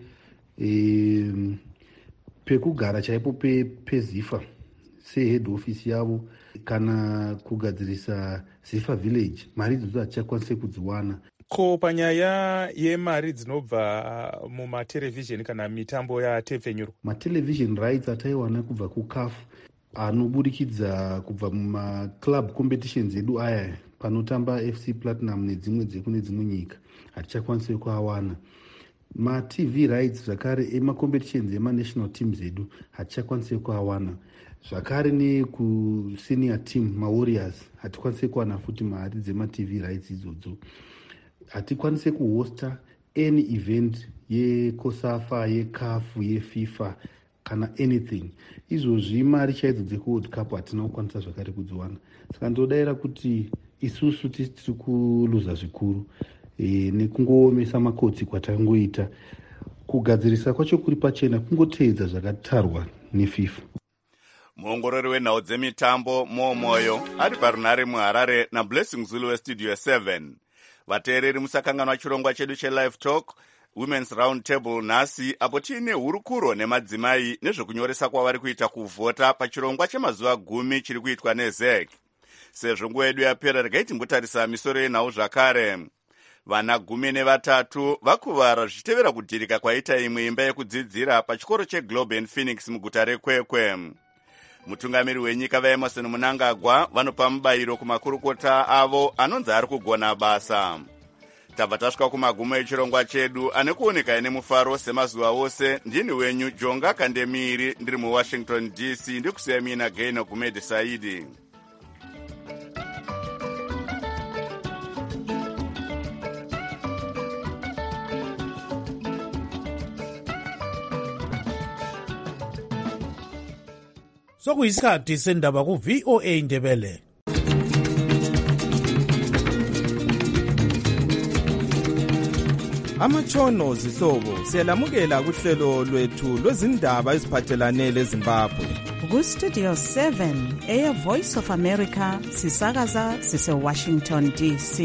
pekugara chaipo peZIFA sehead office yavo kana kugadzirisa ZIFA village, mari idzodzo hatichakwanise kudziwana. Ko panyaya yemari dzinobva mumatelevision kana mitambo yatepfenyurwa, matelevision rights ataiwana kubva kuCAF anoburikidza kubva mumaclub competitions edu aya panotamba FC Platinum nedzimwe dzekune dzimwe nyika hatichakwanise kuawana. TV rights zvakare emacompetitions emanational teams edu hatichakwanise kuawana. Zvakare nekusenior team maWarriors hatikwanise kuwana futi mari dzemaTV rights idzodzo. Hatikwanise kuhosta any event yeCOSAFA, yeCAF, yeFIFA kana anything. Izvozvi mari chaidzo dzekuWorld Cup hatina kukwanisa zvakare kudziwana. Saka ndodayira kuti isusu tiri kuluza zvikuru nekungoomesa makotsi kwatangoita. Kugadzirisa kwacho kuri pachena kungoteedza zvakatarwa neFIFA. Muongorori wenhau dzemitambo Moyo ari parunare muHarare naBlessing Zulu weStudio 7. Vateereri musakanganwa chirongwa chedu cheLive Talk Women's Round Table nhasi apo tiine hurukuro nemadzimai nezvekunyoresa kwavari kuita kuvhota pachirongwa chemazuva 10 chiri kuitwa neZEC. Sezvo nguva yedu yapera, regai timbotarisa misoro yenhau zvakare. Vana 13 vakuvara zvichitevera kudhirika kwaita imwe imba yekudzidzira pachikoro cheGlobe Phoenix muguta reKwekwe. Mutungamiri wenyika vaEmerson Mnangagwa vanopa mubayiro kumakurukota avo anonzi ari kugona basa. tabva tasvika kumagumo echirongwa chedu ane kuoneka nemufaro semazuva ose. Ndini wenyu Jonga Kandemiri ndiri muWashington DC ndikusiya mina Gaino Gumede Saidi. Sokuyisikhathi sendaba ku VOA Ndebele. Amatshono zihlobo siyalamukela kuhlelo lwethu lwezindaba eziphathelane leZimbabwe. Ku Studio 7 Air Voice of America sisakaza sise Washington DC.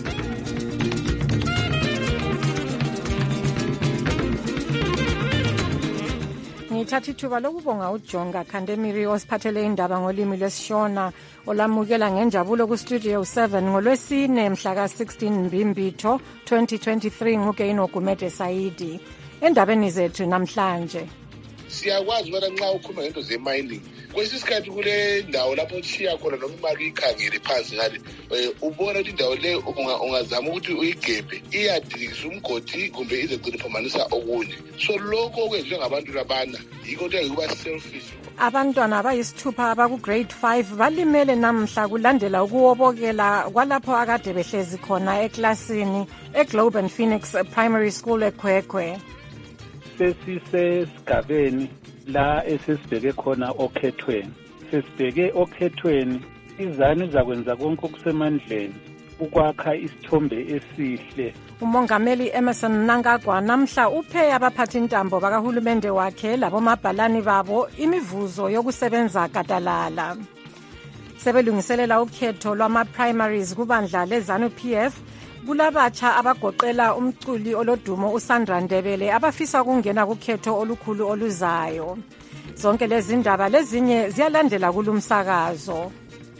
Ngithatha ithuba lokubonga uJonga Kandemiri osiphathele indaba ngolimi lwesiShona olamukela ngenjabulo ku Studio 7 ngolwesine mhla ka-16 Mbimbitho 2023 nguGaino Gumede Saidi. Endabeni zethu namhlanje siyakwazi bona nxa ukhuluma ngento ze-mining kwesi sikhathi kule ndawo lapho tshiya khona noma imali uyikhangele phansi ngale ubona ukuthi indawo le ungazama ukuthi uyigebhe iyadikisa umgodi kumbe izegcina iphambanisa okunye. So lokho okwenziwe ngabantu labana yikho kuthiwa yikuba selfish. Abantwana abayisithupha abaku-grade 5 balimele namhla kulandela ukuwobokela kwalapho akade behlezi khona eklasini eGlobe and Phoenix Primary School eKwekwe. Sesisesigabeni la esesibheke khona okhethweni. Sesibheke okhethweni izanu izakwenza konke okusemandleni ukwakha isithombe esihle. Umongameli Emerson Mnangagwa namhla uphe abaphathi intambo bakahulumende wakhe labomabhalani babo imivuzo yokusebenza gadalala. Sebelungiselela ukhetho lwama-primaries kubandla leZANU-PF kulabatsha abagoqela umculi olodumo uSandra Ndebele abafisa ukungena kukhetho olukhulu oluzayo. Zonke lezi ndaba lezinye ziyalandela kulumsakazo.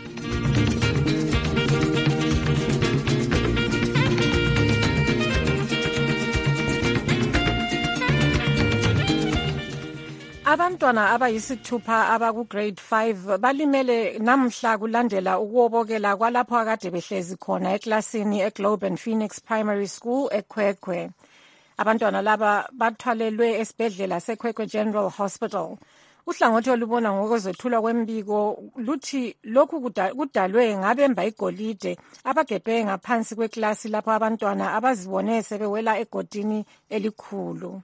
Abantwana abayisithupha abaku-grade 5 balimele namhla kulandela ukuwobokela kwalapho akade behlezi khona eklasini eGlobe and Phoenix Primary School eKwekwe. Abantwana laba bathwalelwe esibhedlela seKwekwe General Hospital. Uhlangothi olubona ngokwezethulwa kwembiko luthi lokhu kudalwe ngabemba igolide abagebhe ngaphansi kweklasi lapho abantwana abazibone sebewela egodini elikhulu.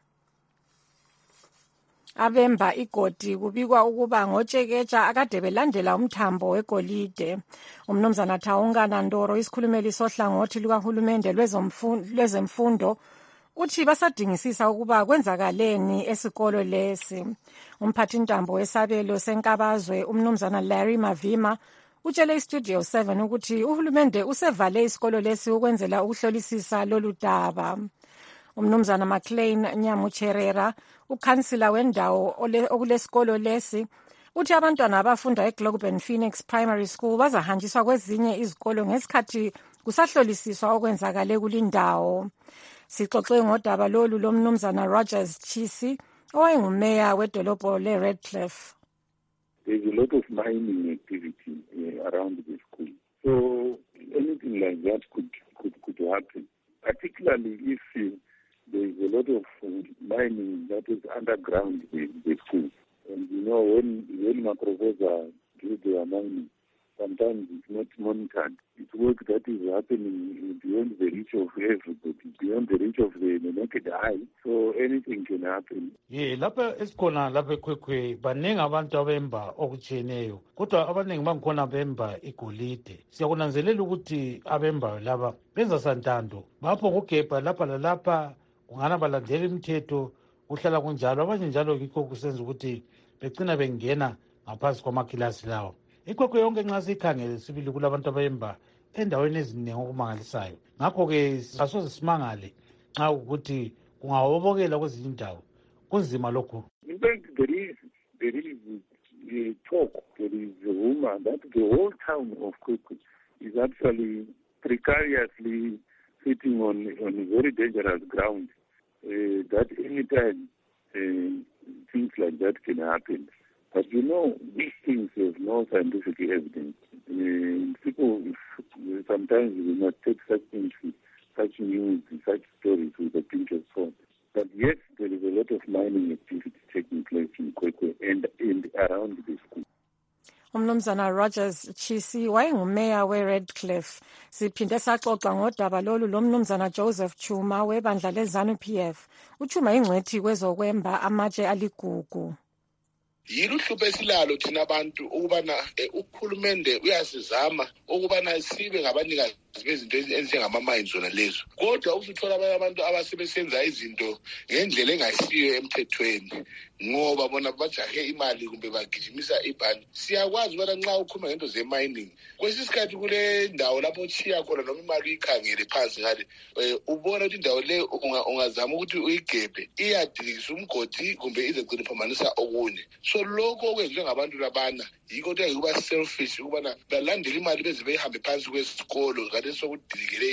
Abemba igodi kubikwa ukuba ngotshekeja akade belandela umthambo wegolide. Umnumzana Thawungana Ndoro isikhulumeli sohlangothi lukahulumende lwezemfundo uthi basadingisisa ukuba kwenzakaleni esikolo lesi. Umphathintambo wesabelo senkabazwe umnumzana Larry Mavima utshele iStudio 7 ukuthi uhulumende usevale isikolo lesi ukwenzela ukuhlolisisa lolu daba. Umnumzana McLean Nyamucherera ukhansila wendawo okulesikolo lesi uthi abantwana abafunda eGlobe and Phoenix Primary School bazahanjiswa kwezinye izikolo ngesikhathi kusahlolisiswa okwenzakale kulindawo. Sixoxe ngodaba lolu lomnumzana Rogers Chisi owayengumeya wedolobho leRedcliffe. There's a lot of mining activity around the school. So anything like that could happen, particularly if there is a lot of mining that is underground in the school. And you know, when Macrovosa do their mining, sometimes it's not monitored. It's work that is happening beyond the reach of everybody, beyond the reach of the naked eye. So anything can happen. Lapha esikhona lapha eKwekwe baningi abantu abemba okutshiyeneyo. Kodwa abaningi bangikhona bemba igolide. Siyakunanzelela ukuthi abemba laba benza santando. Bapho ngogebha lapha lalapha ungana balandela imithetho kuhlala kunjalo. Abanye njalo yikho kusenza ukuthi begcina bengena ngaphansi kwamakilasi lawo. Ikwekwe yonke nxa sikhangele sibili kulabantu abayemba endaweni eziningi okumangalisayo. Ngakho-ke asoze simangale nxa ukuthi kungawobokela kwezinye indawo kunzima lokhu. In fact, there is talk, there is a rumor that the whole town of Kwekwe is actually precariously sitting on a very dangerous ground, that any time things like that can happen. But you know, these things have no scientific evidence. People sometimes will not take such things, such use such stories with a pinch of salt. But yes, there is a lot of mining activity taking place in Kwekwe and around the school. Umnumzana Rogers Chisi wayengumeya we-Redcliffe. Siphinde saxoxa ngodaba lolu lomnumzana Joseph Chuma webandla leZANU-PF. uChuma ingcwethi kwezokwemba amatshe aligugu. Yiluhlupho esilalo thina abantu ukubana ukhulumende uyasizama ukubana sibe ngabanikazi bezinto ezinjengama-mines zona lezo. Kodwa usuthola abanye abantu abasebenza izinto ngendlela engasiyo emthethweni ngoba bona bajahe imali kumbe bagijimisa ibhani. Siyakwazi ukubana nxa ukhuluma ngento ze-mining kwesinye isikhathi kule ndawo lapho otshiya khona noma imali uyikhangele phansi ngale ubona ukuthi indawo le ungazama ukuthi uyigebhe iyadilisa umgodi kumbe izegcina iphambanisa okunye. So lokho okwenziwe ngabantu labana yikho kuthi ukuba selfish ukubana balandela imali beze beyihambe phansi kwesikolo ngale sokudilikele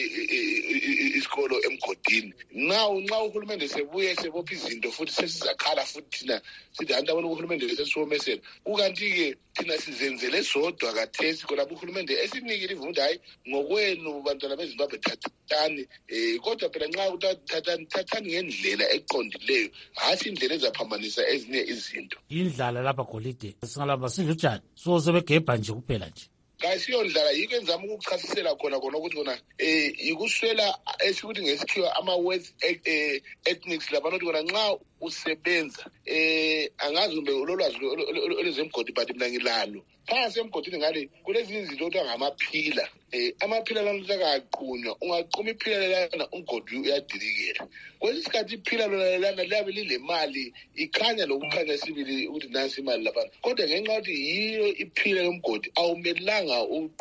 isikolo emgodini. Nxa uhulumende sebuye sebopha izinto futhi sesizakhala futhi thina sithi abantu abona uhulumende sesomesela ukanti-ke thina sizenzele sodwa kathesi khona uhulumende esinikile ivumo ukuthi hayi ngokwenu bantwana bezimbabwe thathani kodwa phela nxa thathani ngendlela eqondileyo hathi indlela ezaphambanisa ezinye izinto. Indlala lapha Golide singalamba sinjani so sebegebha nje kuphela nje. Kasiyondlala yiko enzama ukuchasisela khona ukuthi kona yikuswela esikuthi ngesikhiwa ama-words ethnics labana ukuthi kona nxa usebenza angazi kumbe ulolwazi olwezemgodi but mina ngilalo phansi emgodini ngale kulezinye izinto okuthiwa ngamaphila. Amaphila lana akaqqunywa ungaquma iphila lana umgodi uyadilikela. Kwesinye isikhathi iphila lana liyabe lile mali ikhanya lokukhanya sibili ukuthi nansi imali lapha kodwa ngenxa yokuthi yiyo iphila lomgodi awumelanga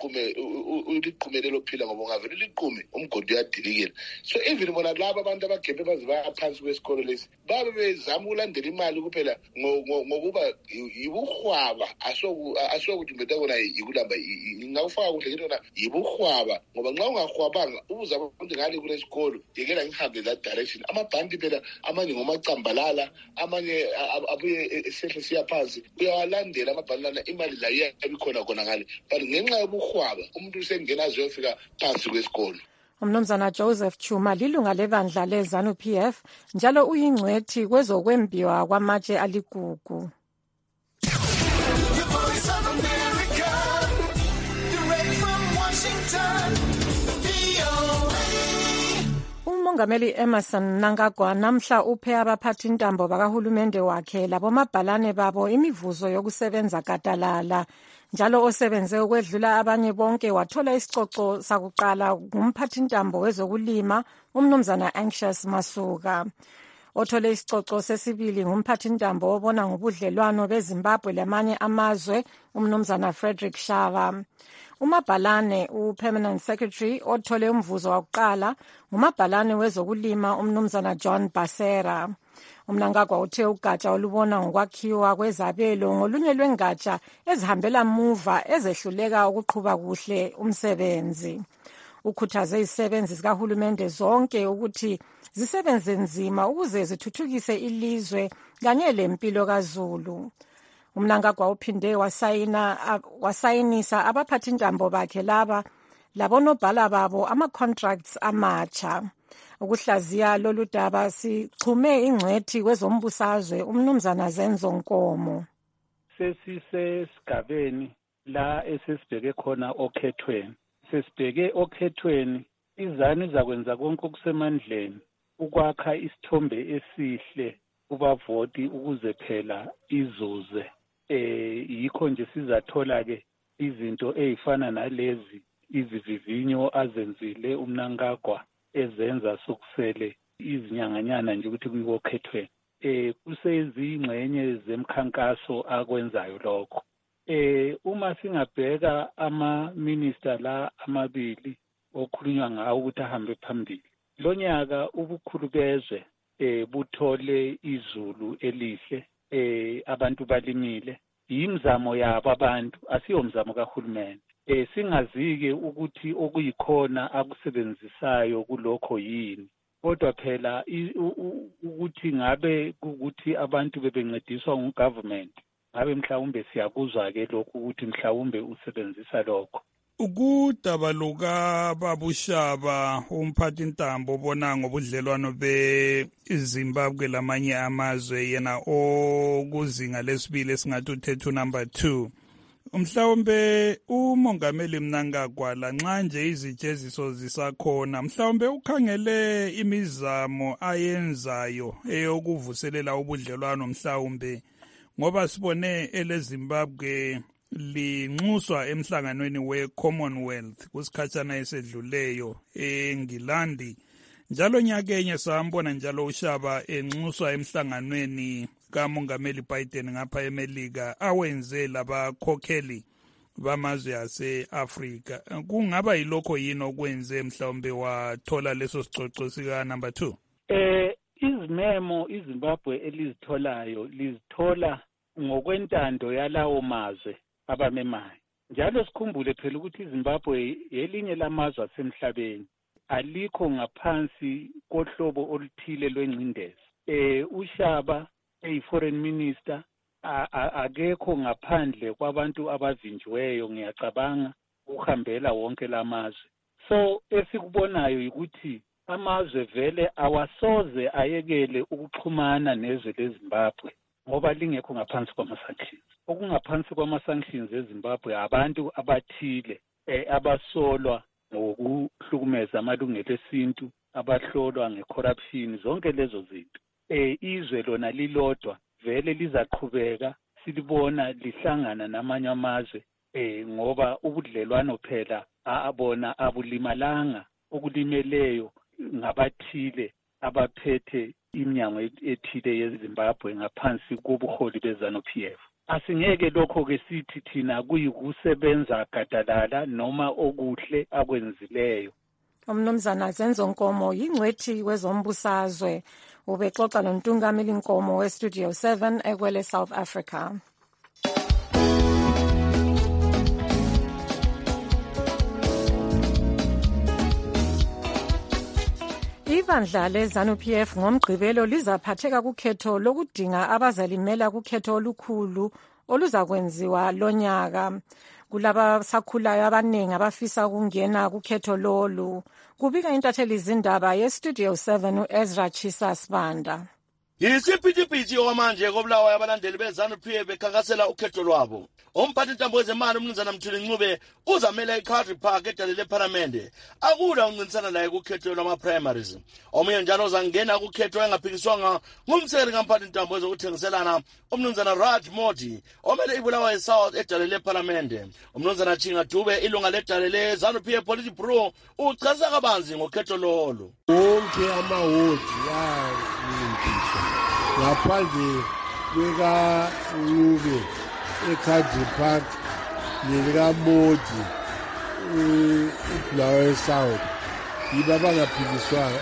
uliqume lelo phila ngoba ungavele liqume umgodi uyadilikela. So even bona laba abantu abagebhe baze bayaphansi kwesikolo lesi babe bezama ukulandela imali kuphela ngokuba yibuhwaba asokuthi mbeta kona yikulamba ngingakufaka kuhle into na yibuhwaba ngoba nxa ungahwabanga ubuza abantu ngale kule sikolo yekela ngihambe that direction. Amabhandi phela amanye ngomacambalala amanye abuye esehle siya phansi uyawalandela amabhandi lana imali la iyabikhona khona ngale but ngenxa yobuhwaba umuntu usengena aziyofika phansi kwesikolo. Umnumzana Joseph Chuma lilunga lebandla leZANU-PF njalo uyingcwethi kwezokwembiwa kwamatshe aligugu. uMongameli Emmerson Mnangagwa namhla uphe abaphathi intambo bakahulumende wakhe labomabhalane babo imivuzo yokusebenza gadalala. Njalo osebenze ukwedlula abanye bonke wathola isicoco sakuqala ngumphathi intambo wezokulima umnumzana Anxious Masuka. Othole isicoco sesibili ngumphathi intambo obona ngobudlelwano beZimbabwe lamanye amazwe umnumzana Frederick Shava. Umabhalane uPermanent Secretary othole umvuzo wakuqala ngumabhalane wezokulima umnumzana John Basera. Mnangagwa uthe ugatsha olubona ngokwakhiwa kwezabelo ngolunye lwengatsha ezihambela muva ezehluleka ukuqhuba kuhle umsebenzi. Ukhuthaze izisebenzi zikahulumende zonke ukuthi zisebenze nzima ukuze zithuthukise ilizwe kanye lempilo kaZulu. Mnangagwa uphinde wasayinisa abaphathi intambo bakhe laba labonobhala babo ama-contracts amatsha. Ukuhlaziya lolu daba sichume ingcwethi kwezombusazwe umnumzana Zenzo Nkomo. Sesisesigabeni la esesibheke khona okhethweni. Sesibheke okhethweni iZANU izakwenza konke okusemandleni ukwakha isithombe esihle kubavoti ukuze phela izuze. Yikho nje sizathola-ke izinto ezifana nalezi izivivinyo azenzile uMnangagwa ezenza sokusele izinyanganyana nje ukuthi kuyiwokhethweni. Kusezingxenye zemkhankaso akwenzayo lokho. Uma singabheka ama-minister la amabili okhulunywa ngawo ukuthi ahambe phambili. Lo nyaka ubukhulu bezwe buthole izulu elihle, abantu balimile. Yimzamo yabo abantu, asiyomzamo kahulumeni. Singazike ukuthi okuyikhona akusebenzisayo kulokho yini. Kodwa phela ukuthi ngabe ukuthi abantu bebencediswa ngugovernment, ngabe mhlawumbe siyakuzwa ke lokhu ukuthi mhlawumbe usebenzisa lokho. Ukudaba lukaBabushaba umphathi ntambo bona ngobudlelwano beZimbabwe lamanye amazwe yena okuzinga lesibili esingathi uthethu number 2. Mhlawumbe umongameli Mnangagwa nxa nje izijeziso zisakhona mhlawumbe ukhangele imizamo ayenzayo eyokuvuselela ubudlelwano mhlawumbe ngoba sibone eleZimbabwe linxuswa emhlanganweni we-Commonwealth kusikhatshana esedluleyo eNgilandi njalo nyakenye sambona njalo uShaba enxuswa emhlanganweni kaMongameli Biden ngapha eMelika awenze labakhokheli bamazwe ase-Afrika. Kungaba yilokho yini okwenze mhlawumbe wathola leso sicoco sika number 2? Izimemo iZimbabwe elizitholayo lizithola ngokwentando yalawo mazwe abamemayo. Njalo sikhumbule phela ukuthi iZimbabwe yelinye lamazwe asemhlabeni alikho ngaphansi kohlobo oluthile lwengcindezi. uShaba eyi-foreign minister akekho ngaphandle kwabantu abavinjiweyo ngiyacabanga ukuhambela wonke lamazwe. So esikubonayo ukuthi amazwe vele awasoze ayekele ukuxhumana nezwe leZimbabwe ngoba lingekho ngaphansi kwama-sanctions. Okungaphansi kwama-sanctions eZimbabwe abantu abathile abasolwa ngokuhlukumeza amalungelo esintu, abahlolwa nge-corruption, zonke lezo zinto. Izwe lona lilodwa vele lizaqhubeka silibona lihlangana namanye amazwe ngoba ubudlelwano phela abona abulimalanga, okulimeleyo ngabathile abaphethe iminyango ethile yeZimbabwe ngaphansi kobuholi beZANU-PF. Asingeke lokho-ke sithi thina kuyikusebenza gadalala noma okuhle akwenzileyo. Umnumzana Zenzo Nkomo yingcwethi wezombusazwe ubexoxa noNtungameli Nkomo weStudio 7 ekwele South Africa. Ibandla leZANU-PF ngomgqibelo lizaphatheka kukhetho lokudinga abazalimela kukhetho olukhulu oluzakwenziwa lonyaka. Kulabasakhulayo abaningi abafisa ukungena kukhetho lolu. Kubika intatheli izindaba yeStudio 7 uEzra Chisa Sibanda. Yisiphithiphithi okwamanje kobulawayo abalandeli beZANU-PF bekhankasela ukhetho lwabo. Umphathi ntambo wezemali umnumzana Mthuli Ncube uzamela eCountry Park edale lephalamende akula uncintisana laye kukhetho lwama-primaries. Omunye njalo uzangena kukhetho engaphikiswanga ngumsekeli kamphathi ntambo wezokuthengiselana umnumzana Raj Modi omele ibulawayo South edale lephalamende. Umnumzana Chinga Dube ilunga ledale leZANU-PF Polity Bureau uchasa kabanzi ngokhetho lolo. Wonke amawodi ayimpisha ngaphandle kwekaNcube eCountry Park nelikaModi ibulawayo South yibo abangaphikiswanga.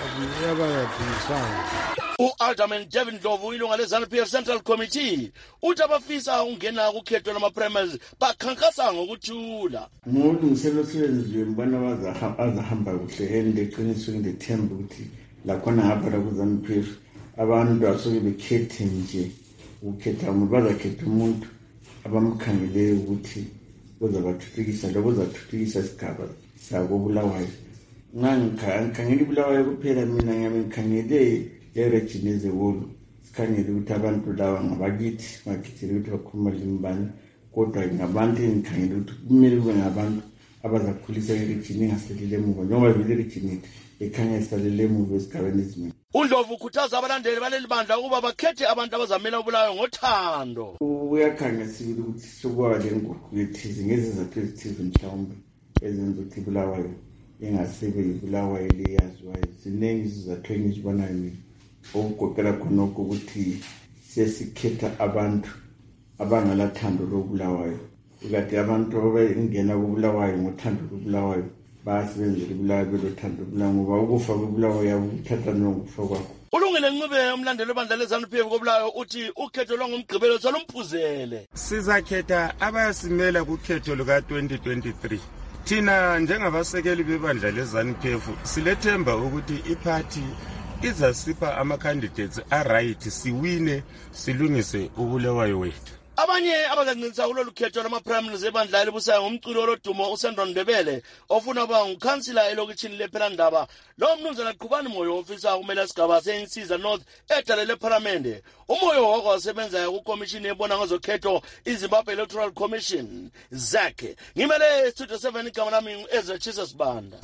U-Alderman Devin Dlovu ilunga leZANU-PF Central Committee uthi abafisa ukungena kukhetho lwama-primaries bakhankasa ngokuthula. Ngolungiselo silenziwe mbona azahamba kuhle and eqinisweni ngithemba ukuthi lakhona ngapha kuZANU-PF abantu asuke bekhethe nje ukhetha umuntu bazakhetha umuntu abamkhangeleyo ukuthi uzabathuthukisa lokho uzathuthukisa isigaba sako Bulawayo. Ngikhangele Bulawayo kuphela mina ngikhangele le-region ezewolu sikhangele ukuthi abantu lawa ngabakithi ngakhethele ukuthi bakhuluma limbani kodwa ngabantu engikhangele ukuthi kumele kube ngabantu abazakhulisa i-region engasalele emuva njengoba vele i-region yethu ekhanya isalele emuva esigabeni eziningi. uNdlovu ukhuthaza abalandeli baleli bandla ukuba bakhethe abantu abazamela ubulawayo ngothando. Uyakhanya sibili ukuthi sokuba lenguquko ethize ngezizathu ezithize mhlawumbe ezenza ukuthi Bulawayo engasebe yibulawayo leyaziwayo. Ziningi izizathu engizibonayo mina okugoqela khonokho ukuthi sesikhetha abantu abangalathando lobulawayo. Ukade abantu abangena kubulawayo ngothando lobulawayo basebenzele Bulawayo belothando lobulawayo ngoba ukufa kwebulawayo yakuthatha nokufa kwakho. Ulungile Ncube umlandeli webandla leZANU-PF kobulawayo uthi ukhetho lwangomgqibelo salumphuzele. Sizakhetha abayasimela kukhetho luka-2023. Thina njengabasekeli bebandla leZANU-PF silethemba ukuthi iphathi izasipha ama-candidates a-right siwine silungise ubulawayo wethu. abanye abazancintisa kulolu khetho lama-prime minister ebandla elibusayo ngumculo olodumo usendron Ndebele ofuna ukuba ngukhansila elokitshini lephelandaba lo mnumzana Qhubani Moyo ofisa ukumela isigaba se-Insiza North edalele ephalamende. uMoyo wako wasebenza kukomishini ebona ngezokhetho iZimbabwe Electoral Commission ZAC. Ngimele Studio 7 igama lami Ezra Jesus Banda.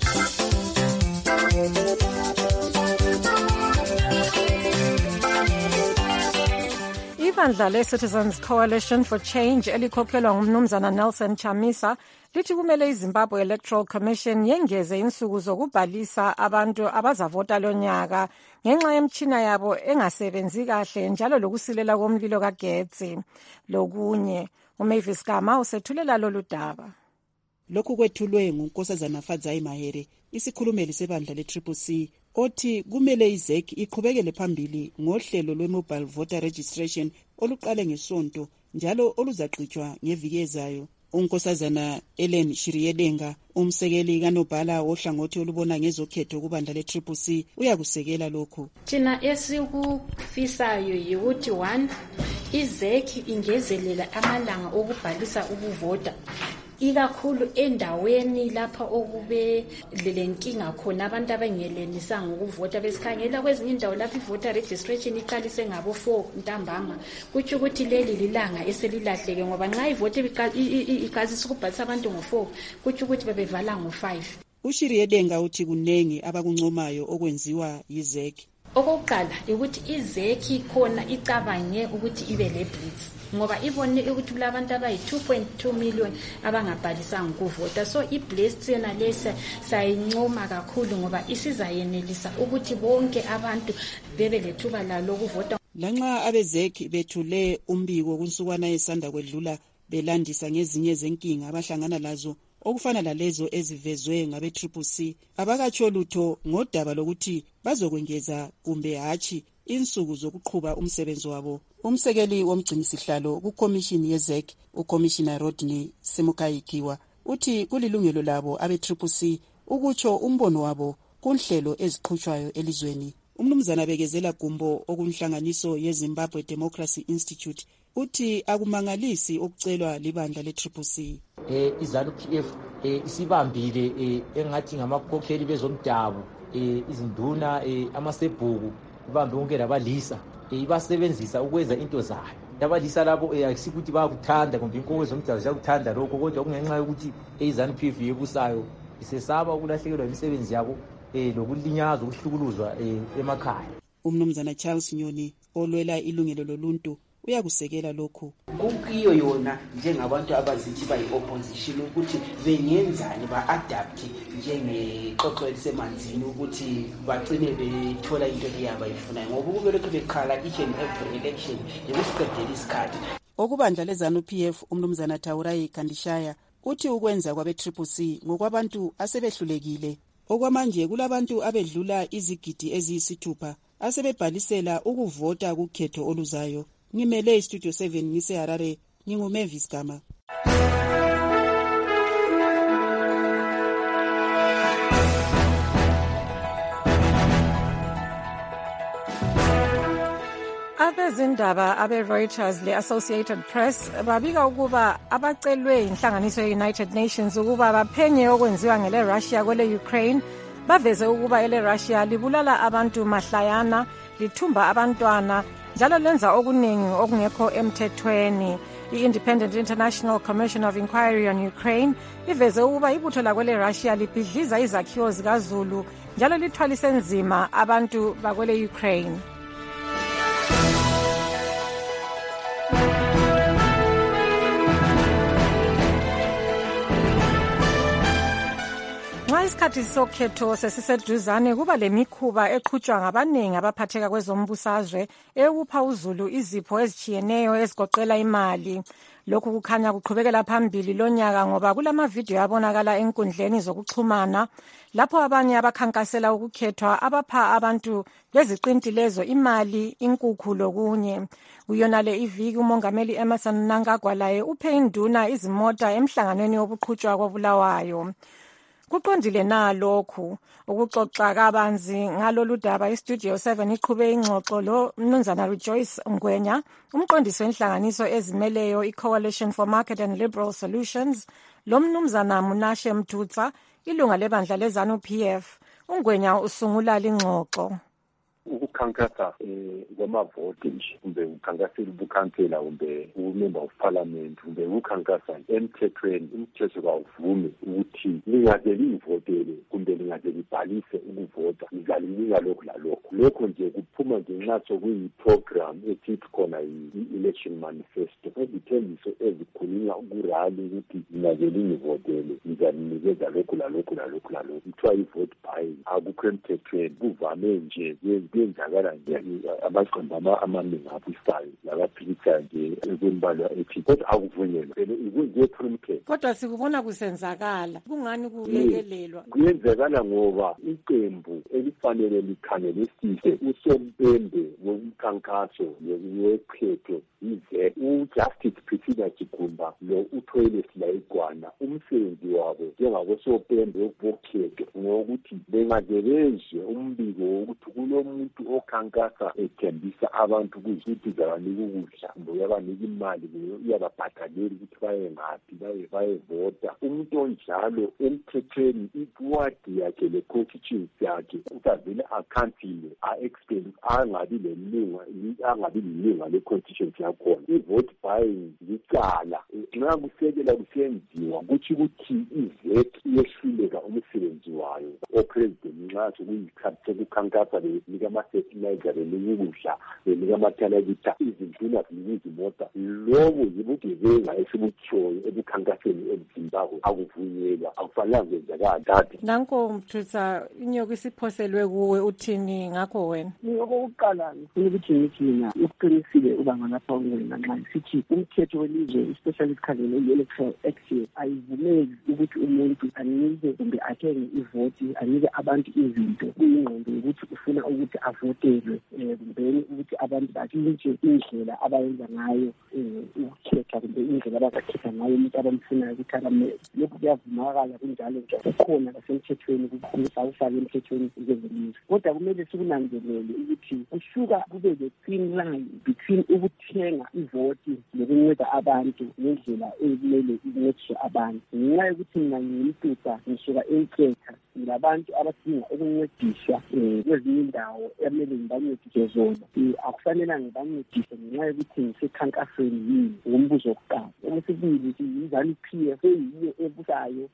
Ibandla le-Citizens Coalition for Change elikhokhelwa ngumnumzana Nelson Chamisa lithi kumele iZimbabwe Electoral Commission yengeze insuku zokubhalisa abantu abazavota lonyaka ngenxa yemtshina yabo engasebenzi kahle njalo lokusilela komlilo kagetsi. Lokunye uMavis Gama usethulela lolu daba. Lokhu kwethulwe nguNkosazana Fadzai Mahere, isikhulumeli sebandla le-CCC, othi kumele iZEC iqhubekele phambili ngohlelo lwe-mobile voter registration oluqale ngesonto njalo oluzaqhutshwa ngeviki ezayo. uNkosazana Ellen Shiriyedenga, umsekeli kanobhala wohlangothi olubona ngezokhetho kubandla le-CCC, uyakusekela lokhu. Thina esikufisayo yikuthi 1 iZEC ingezelela amalanga okubhalisa ukuvota ikakhulu endaweni lapha okube lenkinga khona abantu abangelenisanga ukuvota besikhangela kwezinye indawo lapha ivoter registration iqalise ngabo 4 ntambama kuthi ukuthi leli lilanga eselilahleke ngoba nxa ivote iqalisa ukubhalisa abantu ngo4 kuthi ukuthi bebevala ngo5. uShiriyedenga uthi kunengi abakuncomayo okwenziwa yiZEC. Okokuqala ukuthi iZEC khona icabange ukuthi ibe leblitz ngoba ibone ukuthi kulabantu abayi2.2 million abangabhalisanga ukuvota, so iblitz yona lesa sayincoma kakhulu ngoba isizayenelisa ukuthi bonke abantu bebe lethuba lalo ukuvota. Lanxa abeZEC bethule umbiko kunsukwana yesanda kwedlula belandisa ngezinye zenkinga abahlangana lazo okufana lalezo ezivezwe ngabe-CCC, abakatsho lutho ngodaba lokuthi bazokwengeza kumbe hatshi insuku zokuqhuba umsebenzi wabo. Umsekeli womgcinisihlalo kukomishini yeZEC, uCommissioner Rodney Semukaikiwa, uthi kulilungelo labo abe-CCC ukutsho umbono wabo kunhlelo eziqhutshwayo elizweni. Umnumzana Bekezela Gumbo okunhlanganiso yeZimbabwe Democracy Institute uthi akumangalisi okucelwa libandla le-CCC. iZANU-PF isibambile engathi ngamakhokheli bezomdabu, izinduna, amasebhuku, ibambe konke labalisa, ibasebenzisa ukwenza into zayo. Labalisa labo akusikuthi bayakuthanda kumbe inkonzo zomdabu ziyakuthanda lokho, kodwa kungenxa yokuthi iZANU-PF yebusayo isesaba ukulahlekelwa imisebenzi yabo lokulinyazwa ukuhlukuluzwa emakhaya. Umnumzana Charles Nyoni olwela ilungelo loluntu uyakusekela lokhu. Kukiyo yona njengabantu abazithi bayi-opposition ukuthi bengenzani ba-adapt njengeqoqo elisemanzini ukuthi bagcine bethola into eyabayifunayo ngoba kube lokhu bekhala each and every election bekusiqedela isikhathi. Okubandla leZANU-PF umnumzana Taurai Kandishaya uthi ukwenza kwabe-CCC ngokwabantu asebehlulekile. Okwamanje kulabantu abedlula izigidi eziyisithupha asebebhalisela ukuvota kukhetho oluzayo. Ngimele iStudio 7 ngiseHarare, nginguMavis Gama. Abezindaba abe-Reuters le-Associated Press babika ukuba abacelwe inhlanganiso ye-United Nations ukuba baphenye okwenziwa ngele-Russia kwele-Ukraine baveze ukuba ele-Russia libulala abantu mahlayana, lithumba abantwana njalo lenza okuningi okungekho emthethweni. I-Independent International Commission of Inquiry on Ukraine iveze ukuba ibutho lakwele-Russia libhidliza izakhiwo zikaZulu njalo lithwalise nzima abantu bakwele-Ukraine. Nxa isikhathi sokhetho sesiseduzane kuba lemikhuba eqhutshwa ngabaningi abaphatheka kwezombusazwe eyokupha uZulu izipho ezitshiyeneyo ezigoqela imali. Lokhu kukhanya kuqhubekela phambili lonyaka ngoba kulamavidiyo abonakala enkundleni zokuxhumana lapho abanye abakhankasela ukukhethwa abapha abantu beziqinti lezo imali, inkukhu lokunye. Kuyonale iviki umongameli Emmerson Mnangagwa laye uphe induna izimota emhlanganweni wokuqhutshwa koBulawayo. Kuqondile na lokhu ukuxoxa kabanzi ngalolu daba iStudio 7 iqhube ingxoxo lo Mnumzana Rejoice Ngwenya, umqondisi wenhlanganiso ezimeleyo iCoalition for Market and Liberal Solutions, lo Mnumzana Munashe Mthutsa, ilunga lebandla leZANU-PF. Ungwenya usungula ingxoxo. Ukukhankasa kwamavoti kumbe ukukhankasela ubukhansela kumbe umember of parliament kumbe ukukhankasa emthethweni umthetho kawuvumi ukuthi lingaze livotele kumbe lingaze libhalise ukuvota lizalinika lokhu lalokhu. Lokho nje kuphuma ngenxa sokuyi-program ethithi khona i-election manifesto ezithembiso ezikhulunywa kurali ukuthi lingaze lingivotele lizalinikeza lokhu lalokhu lalokhu lalokhu. Kuthiwa i-vote buying akukho emthethweni, kuvame nje kwenzakala nje amaqembu amaningi abusayo labaphikisa nje kwembalwa ethi kodwa akuvunyelwa kuye-promulgate. Kodwa sikubona kusenzakala, kungani kulekelelwa? Kuyenzakala ngoba iqembu elifanele likhangelisise usompembe womkhankaso wekhetho ize uJustice Priscilla Chigumba lo uThoyile Silayigwana, umsebenzi wabo njengabosompembe bokhetho ngokuthi bengazelezwe umbiko wokuthi kulomuntu okhankasa ethembisa abantu ukuthi zabanika ukudla kumbe uyabanika imali uyababhadalela ukuthi baye ngaphi bayevota. Umuntu onjalo emthethweni iwadi yakhe le-constituency yakhe usavele akhansile a-expel angabi lilunga le-constituency yakhona. I-vote buying licala nxa kusekela kusenziwa kuthi ukuthi iVEC iyehluleka umsebenzi wayo. Opresident nxa sekuyikhathi sekukhankasa benika ama-fertilizer benika ukudla benika amathalakitha izinduna zinika izimota, lobo yibugebenga esibutshoyo ebukhankaseni ezimbabwe akuvunyelwa, akufanelanga kwenzakala dade. Nanko Mthutsa, inyoka isiphoselwe kuwe, uthini ngakho wena? Okokuqala ngifuna ukuthi ngithi mina uqinisile ubanga lapha wena nxa sithi umthetho welizwe especially isikhangele i-Electoral Act ayivumeli ukuthi umuntu anike kumbe athenge ivoti anike abantu izinto kuyingqondo yokuthi ufuna ukuthi avotelwe kumbeni ukuthi abantu batshintshe indlela abayenza ngayo ukukhetha kumbe indlela abazakhetha ngayo umuntu abamfunayo ukuthi abamele. Lokhu kuyavumakala kunjalo nje kukhona lasemthethweni kusawufaka emthethweni kwezolizwe, kodwa kumele sikunanzelele ukuthi kusuka kube le-thin line between ukuthenga ivoti nokunceda abantu ngendlela ekumele incediswe abantu. Ngenxa yokuthi mina ngiyimtusa ngisuka enketha ngabantu abadinga ukuncediswa kwezinye indawo emele ngibancedise zona, akufanele ngibancedise ngenxa yokuthi ngisekhankasweni yini ngombuzo wokuqala. Okwesibili i-ZANU-PF eyiyo ebusayo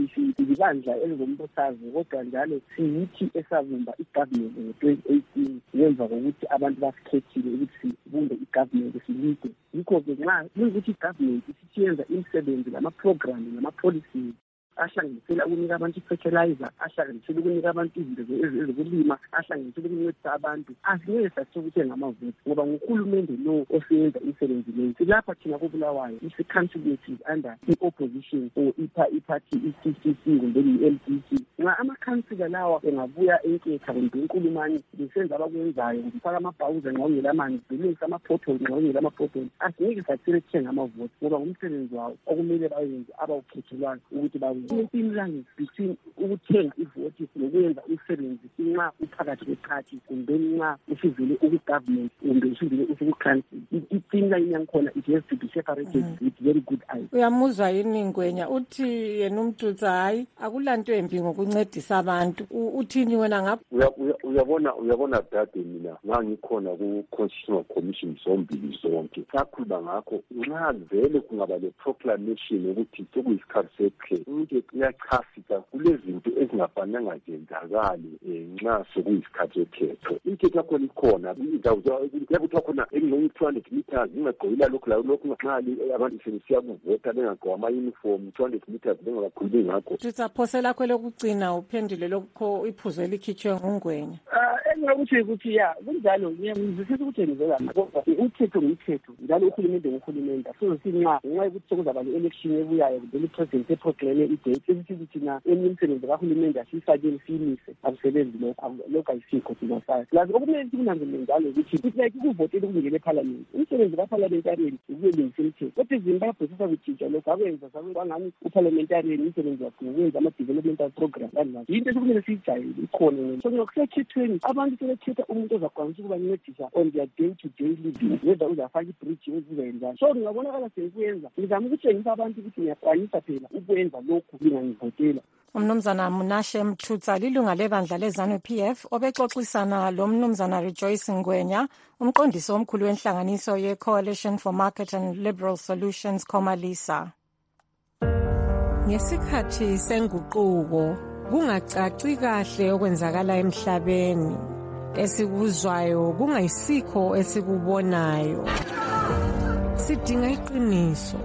ibandla elingombusazi, kodwa njalo siyithi esavumba igovernment ngo-2018 ngemva kokuthi abantu basikhethile ukuthi sibumbe igovernment silide. Yikho-ke nxa kuyukuthi igovernment isiyenza imisebenzi lama-program lama-policies ahlanganisela ukunika abantu i-fertilizer, ahlanganisela ukunika abantu izinto ezokulima, ahlanganisela ukuncedisa abantu, asingeke sathi ukuthi ngamavoti ngoba nguhulumende lo oseyenza imisebenzi leyo. Silapha thina koBulawayo isi-councillors under i-opposition or i-party i-CCC kumbe i-LDC. Nxa amakhansila lawa engabuya enketha kumbe enkulumani besenza abakwenzayo ngifaka amabhawuza nxa ungela amanzi belungisa ama-pothole nxa ungela ama-pothole, asingeke sathile kuthenga amavoti ngoba ngumsebenzi wawo okumele bawenze abawukhethelwayo ukuthi bawenze. Inhlangano between ukuthenga ivoti nokwenza umsebenzi nxa uphakathi kweparty kumbe nxa usivele ukugovernment kumbe usivele ukukhansila. I-thin line yankhona it has to be separated with very good eyes. Uyamuzwa yini Ngwenya uthi yena uMthutsa hayi akulanto embi ngokuncedisa abantu, uthini wena ngapha? Uyabona dade, mina ngangikhona ku-Constitutional Commission zombili zonke sakhuluma ngakho. Nxa vele kungaba le-proclamation ukuthi sekuyisikhathi sekhetho, umuntu uyachasisa kulezinto ezingafanelanga zenzakali nxa sekuyisikhathi sekhetho. Inketho yakhona ikhona kuyakuthiwa khona engxenye 200 meters ingagqokela lokhu nxa abantu sebesiya kuvota bengagqoka ama-uniform 200 meters bengakakhulumi ngakho. Mthutsa, phose lakho lokugcina uphendule lokho iphuzo elikhitshwe nguNgwenya. ukuthi ukuthi ya kunjalo ngiyazwisisa ukuthi ngizelana kodwa umthetho ngumthetho njalo uhulumende nguhulumende so sinxa ngenxa yokuthi sokuzaba le-election ebuyayo vele i-president eproclame i-date esithi thina emimsebenzi kahulumende asiyifakeni siyimise akusebenzi lokho ayisikho thina sayo lazi okumele sikunanzelele njalo ukuthi like ukuvotela ukungena ephalamenti umsebenzi kaphalamentarini ukuyelungisa imithetho kodwa izimbabwe sisakujitsha lokho akwenza sakwangani uphalamentarini umsebenzi wakhe ukwenza ama-developmental program kanjani yinto esekumele siyijayele ikhona so ngokusekhethweni abantu sebekhetha umuntu ozakwanisa ukubancedisa on their day to day living whether uzafaka ibridge uzenzani so ngingabonakala sengikuyenza ngizama ukutshengisa abantu ukuthi ngiyakwanisa phela ukwenza lokhu ngingangivotela. Umnumzana Munashe Mthutsa lilunga lebandla leZANU-PF obexoxisana lo mnumzana Rejoice Ngwenya umqondisi omkhulu wenhlanganiso ye-Coalition for Market and Liberal Solutions Comalisa. Ngesikhathi senguquko kungacaci kahle okwenzakala emhlabeni esikuzwayo kungayisikho esikubonayo sidinga iqiniso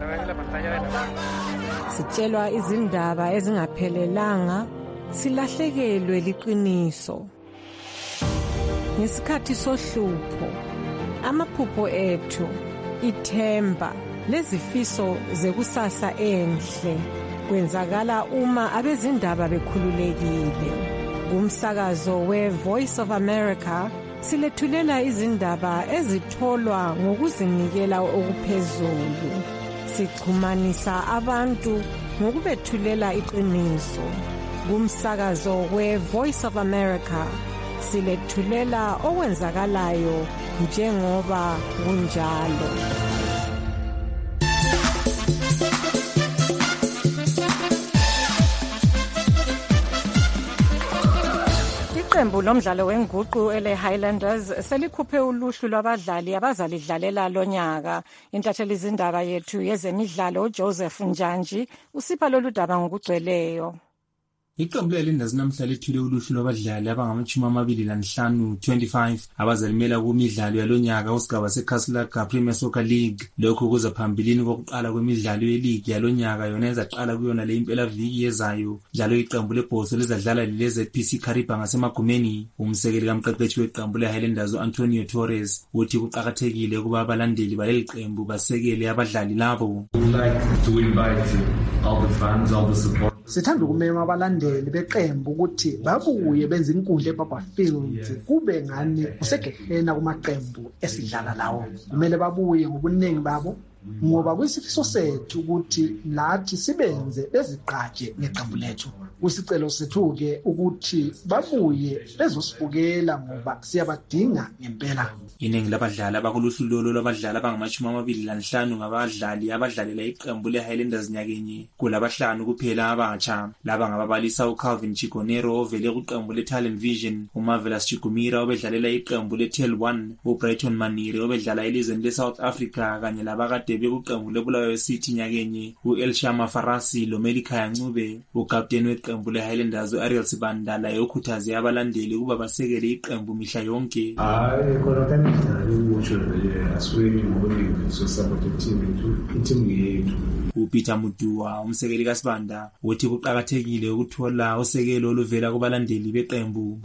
sitshelwa izindaba ezingaphelelanga silahlekelwe liqiniso ngesikhathi sohlupho amaphupho ethu ithemba lezifiso zekusasa enhle kwenzakala uma abezindaba bekhululekile kumsakazo we-Voice of America silethulela izindaba ezitholwa ngokuzinikela okuphezulu sixhumanisa abantu ngokubethulela iqiniso kumsakazo we-Voice of America silethulela okwenzakalayo njengoba kunjalo. Iqembu lomdlalo wenguqu ele-Highlanders selikhuphe uluhlu lwabadlali abazalidlalela lonyaka. Intatheli izindaba yethu yezemidlalo Joseph Njanji usipha lolu daba ngokugcweleyo. Iqembu le-Highlanders namhla lethule uluhlu lwabadlali abangama-25 25 abazalimela kumidlalo yalonyaka kusigaba seCasablanca Premier Soccer League. Lokhu kuza phambilini kokuqala kwemidlalo ye-league yalonyaka yona ezaqala kuyona le impelaviki yezayo. Njalo iqembu lebhoso lizadlala le-ZPC Kariba ngasemagumeni. Umsekeli kamqeqeshi weqembu le-Highlanders u-Antonio Torres uthi kuqakathekile ukuba abalandeli baleli qembu basekele abadlali labo. Sithanda ukumema abalandeli beqembu ukuthi babuye benze inkundla eBaba Fields kube ngani kusegehena kumaqembu esidlala lawo. Kumele babuye ngobuningi babo ngoba kuyisifiso sethu ukuthi lathi sibenze bezigqaje ngeqembu lethu. Kusicelo sethu-ke ukuthi babuye bezosibukela ngoba siyabadinga ngempela. Iningi labadlali abakuluhlu lolo lwabadlali abangama-25 ngabadlali abadlalela iqembu le-Highlanders nyakenye kulabahlanu kuphela abatsha. Laba ngababalisa uCalvin Chigonero ovele kuqembu le-Talent Vision, uMarvelous Chigumira obedlalela iqembu le-Tel 1, uBrighton Manire obedlala elizweni le-South Africa kanye labakade bekuqembu leBulawayo City nyakenye u-Elshama Farasi loMelikhaya Ncube. Ukapteni weqembu le-Highlanders u-Ariel Sibanda laye ukhuthaze abalandeli ukuba basekele iqembu mihla yonke. uPeter Muduwa umsekeli kaSibanda uthi kuqakathekile ukuthola usekelo oluvela kubalandeli beqembu.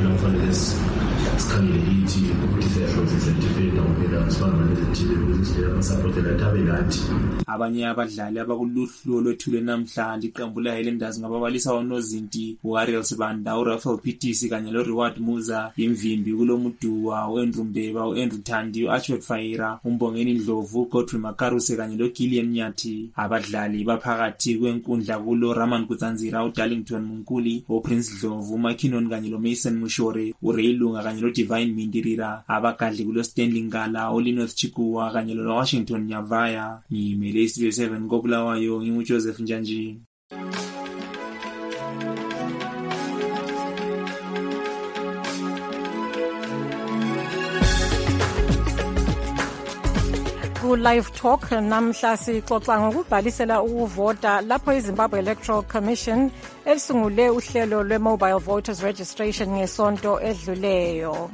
Abanye abadlali abakuluhlu olwethule namhlanje iqembu le-Highlanders ngababalisa uNozinti, uAriel Sibanda, uRafael Pitisi kanye loReward Muza. Imvimbi kuloMuduwa, uAndrew Mbeba, uAndrew Thandi, uAchot Faira, uMbongeni Ndlovu, Godfrey Makaruse kanye loGillian Nyathi. Abadlali baphakathi kwenkundla kulo Raman Kutzanzira, uDarlington Munkuli, uPrince Ndlovu, uMakinon kanye loMason Mushore, uRay Lunga kanye loDivine Mindirira. Abagadli kulo Stanley Ngala, uLinoth Chikuwa kanye loWashington Nyavaya. Ngimele isizwe 7 koBulawayo, nginguJoseph Njanji. Live Talk namhla sixoxa ngokubhalisela ukuvota lapho iZimbabwe Electoral Commission elisungule uhlelo lwe-Mobile Voters Registration ngesonto edluleyo.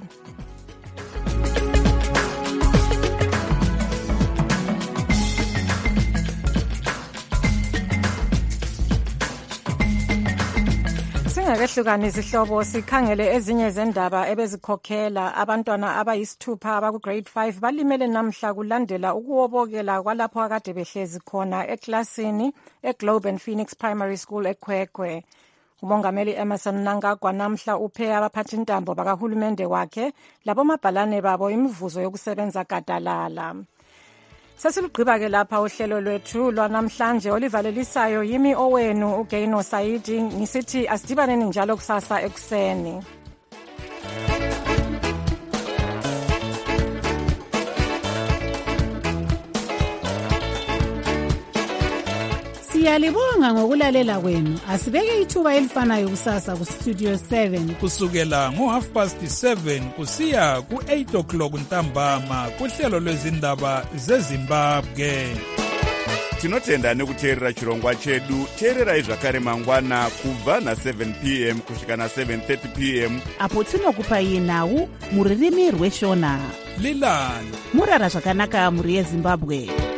Singakehlukanisi ihlobo sikhangele ezinye zendaba ebezikhokhela abantwana abayisithupha abaku-grade 5 balimele namhla kulandela ukuwobokela kwalapho akade behlezi khona eklasini eGlobe and Phoenix Primary School eKwekwe. Umongameli Emerson Mnangagwa namhla uphe abaphathintambo bakahulumende wakhe labomabhalane babo imivuzo yokusebenza gadalala. Sesilugqiba-ke lapha uhlelo lwethu lwanamhlanje olivalelisayo yimi owenu uGaino Saidi ngisithi asidibaneni njalo kusasa ekuseni. Siyalibonga ngokulalela kwenu. Asibeke ithuba elifanayo kusasa kuStudio 7 kusukela ngo7:30 kusiya ku8:00 ntambama kuhlelo lwezindaba zeZimbabwe. Tinotenda nekuteerera chirongwa chedu. Teererai zvakare mangwana kubva na7 p.m. kusvika na7:30 p.m. apo tinokupai nhau muririmi rweshona. Lilani murara zvakanaka muri yeZimbabwe.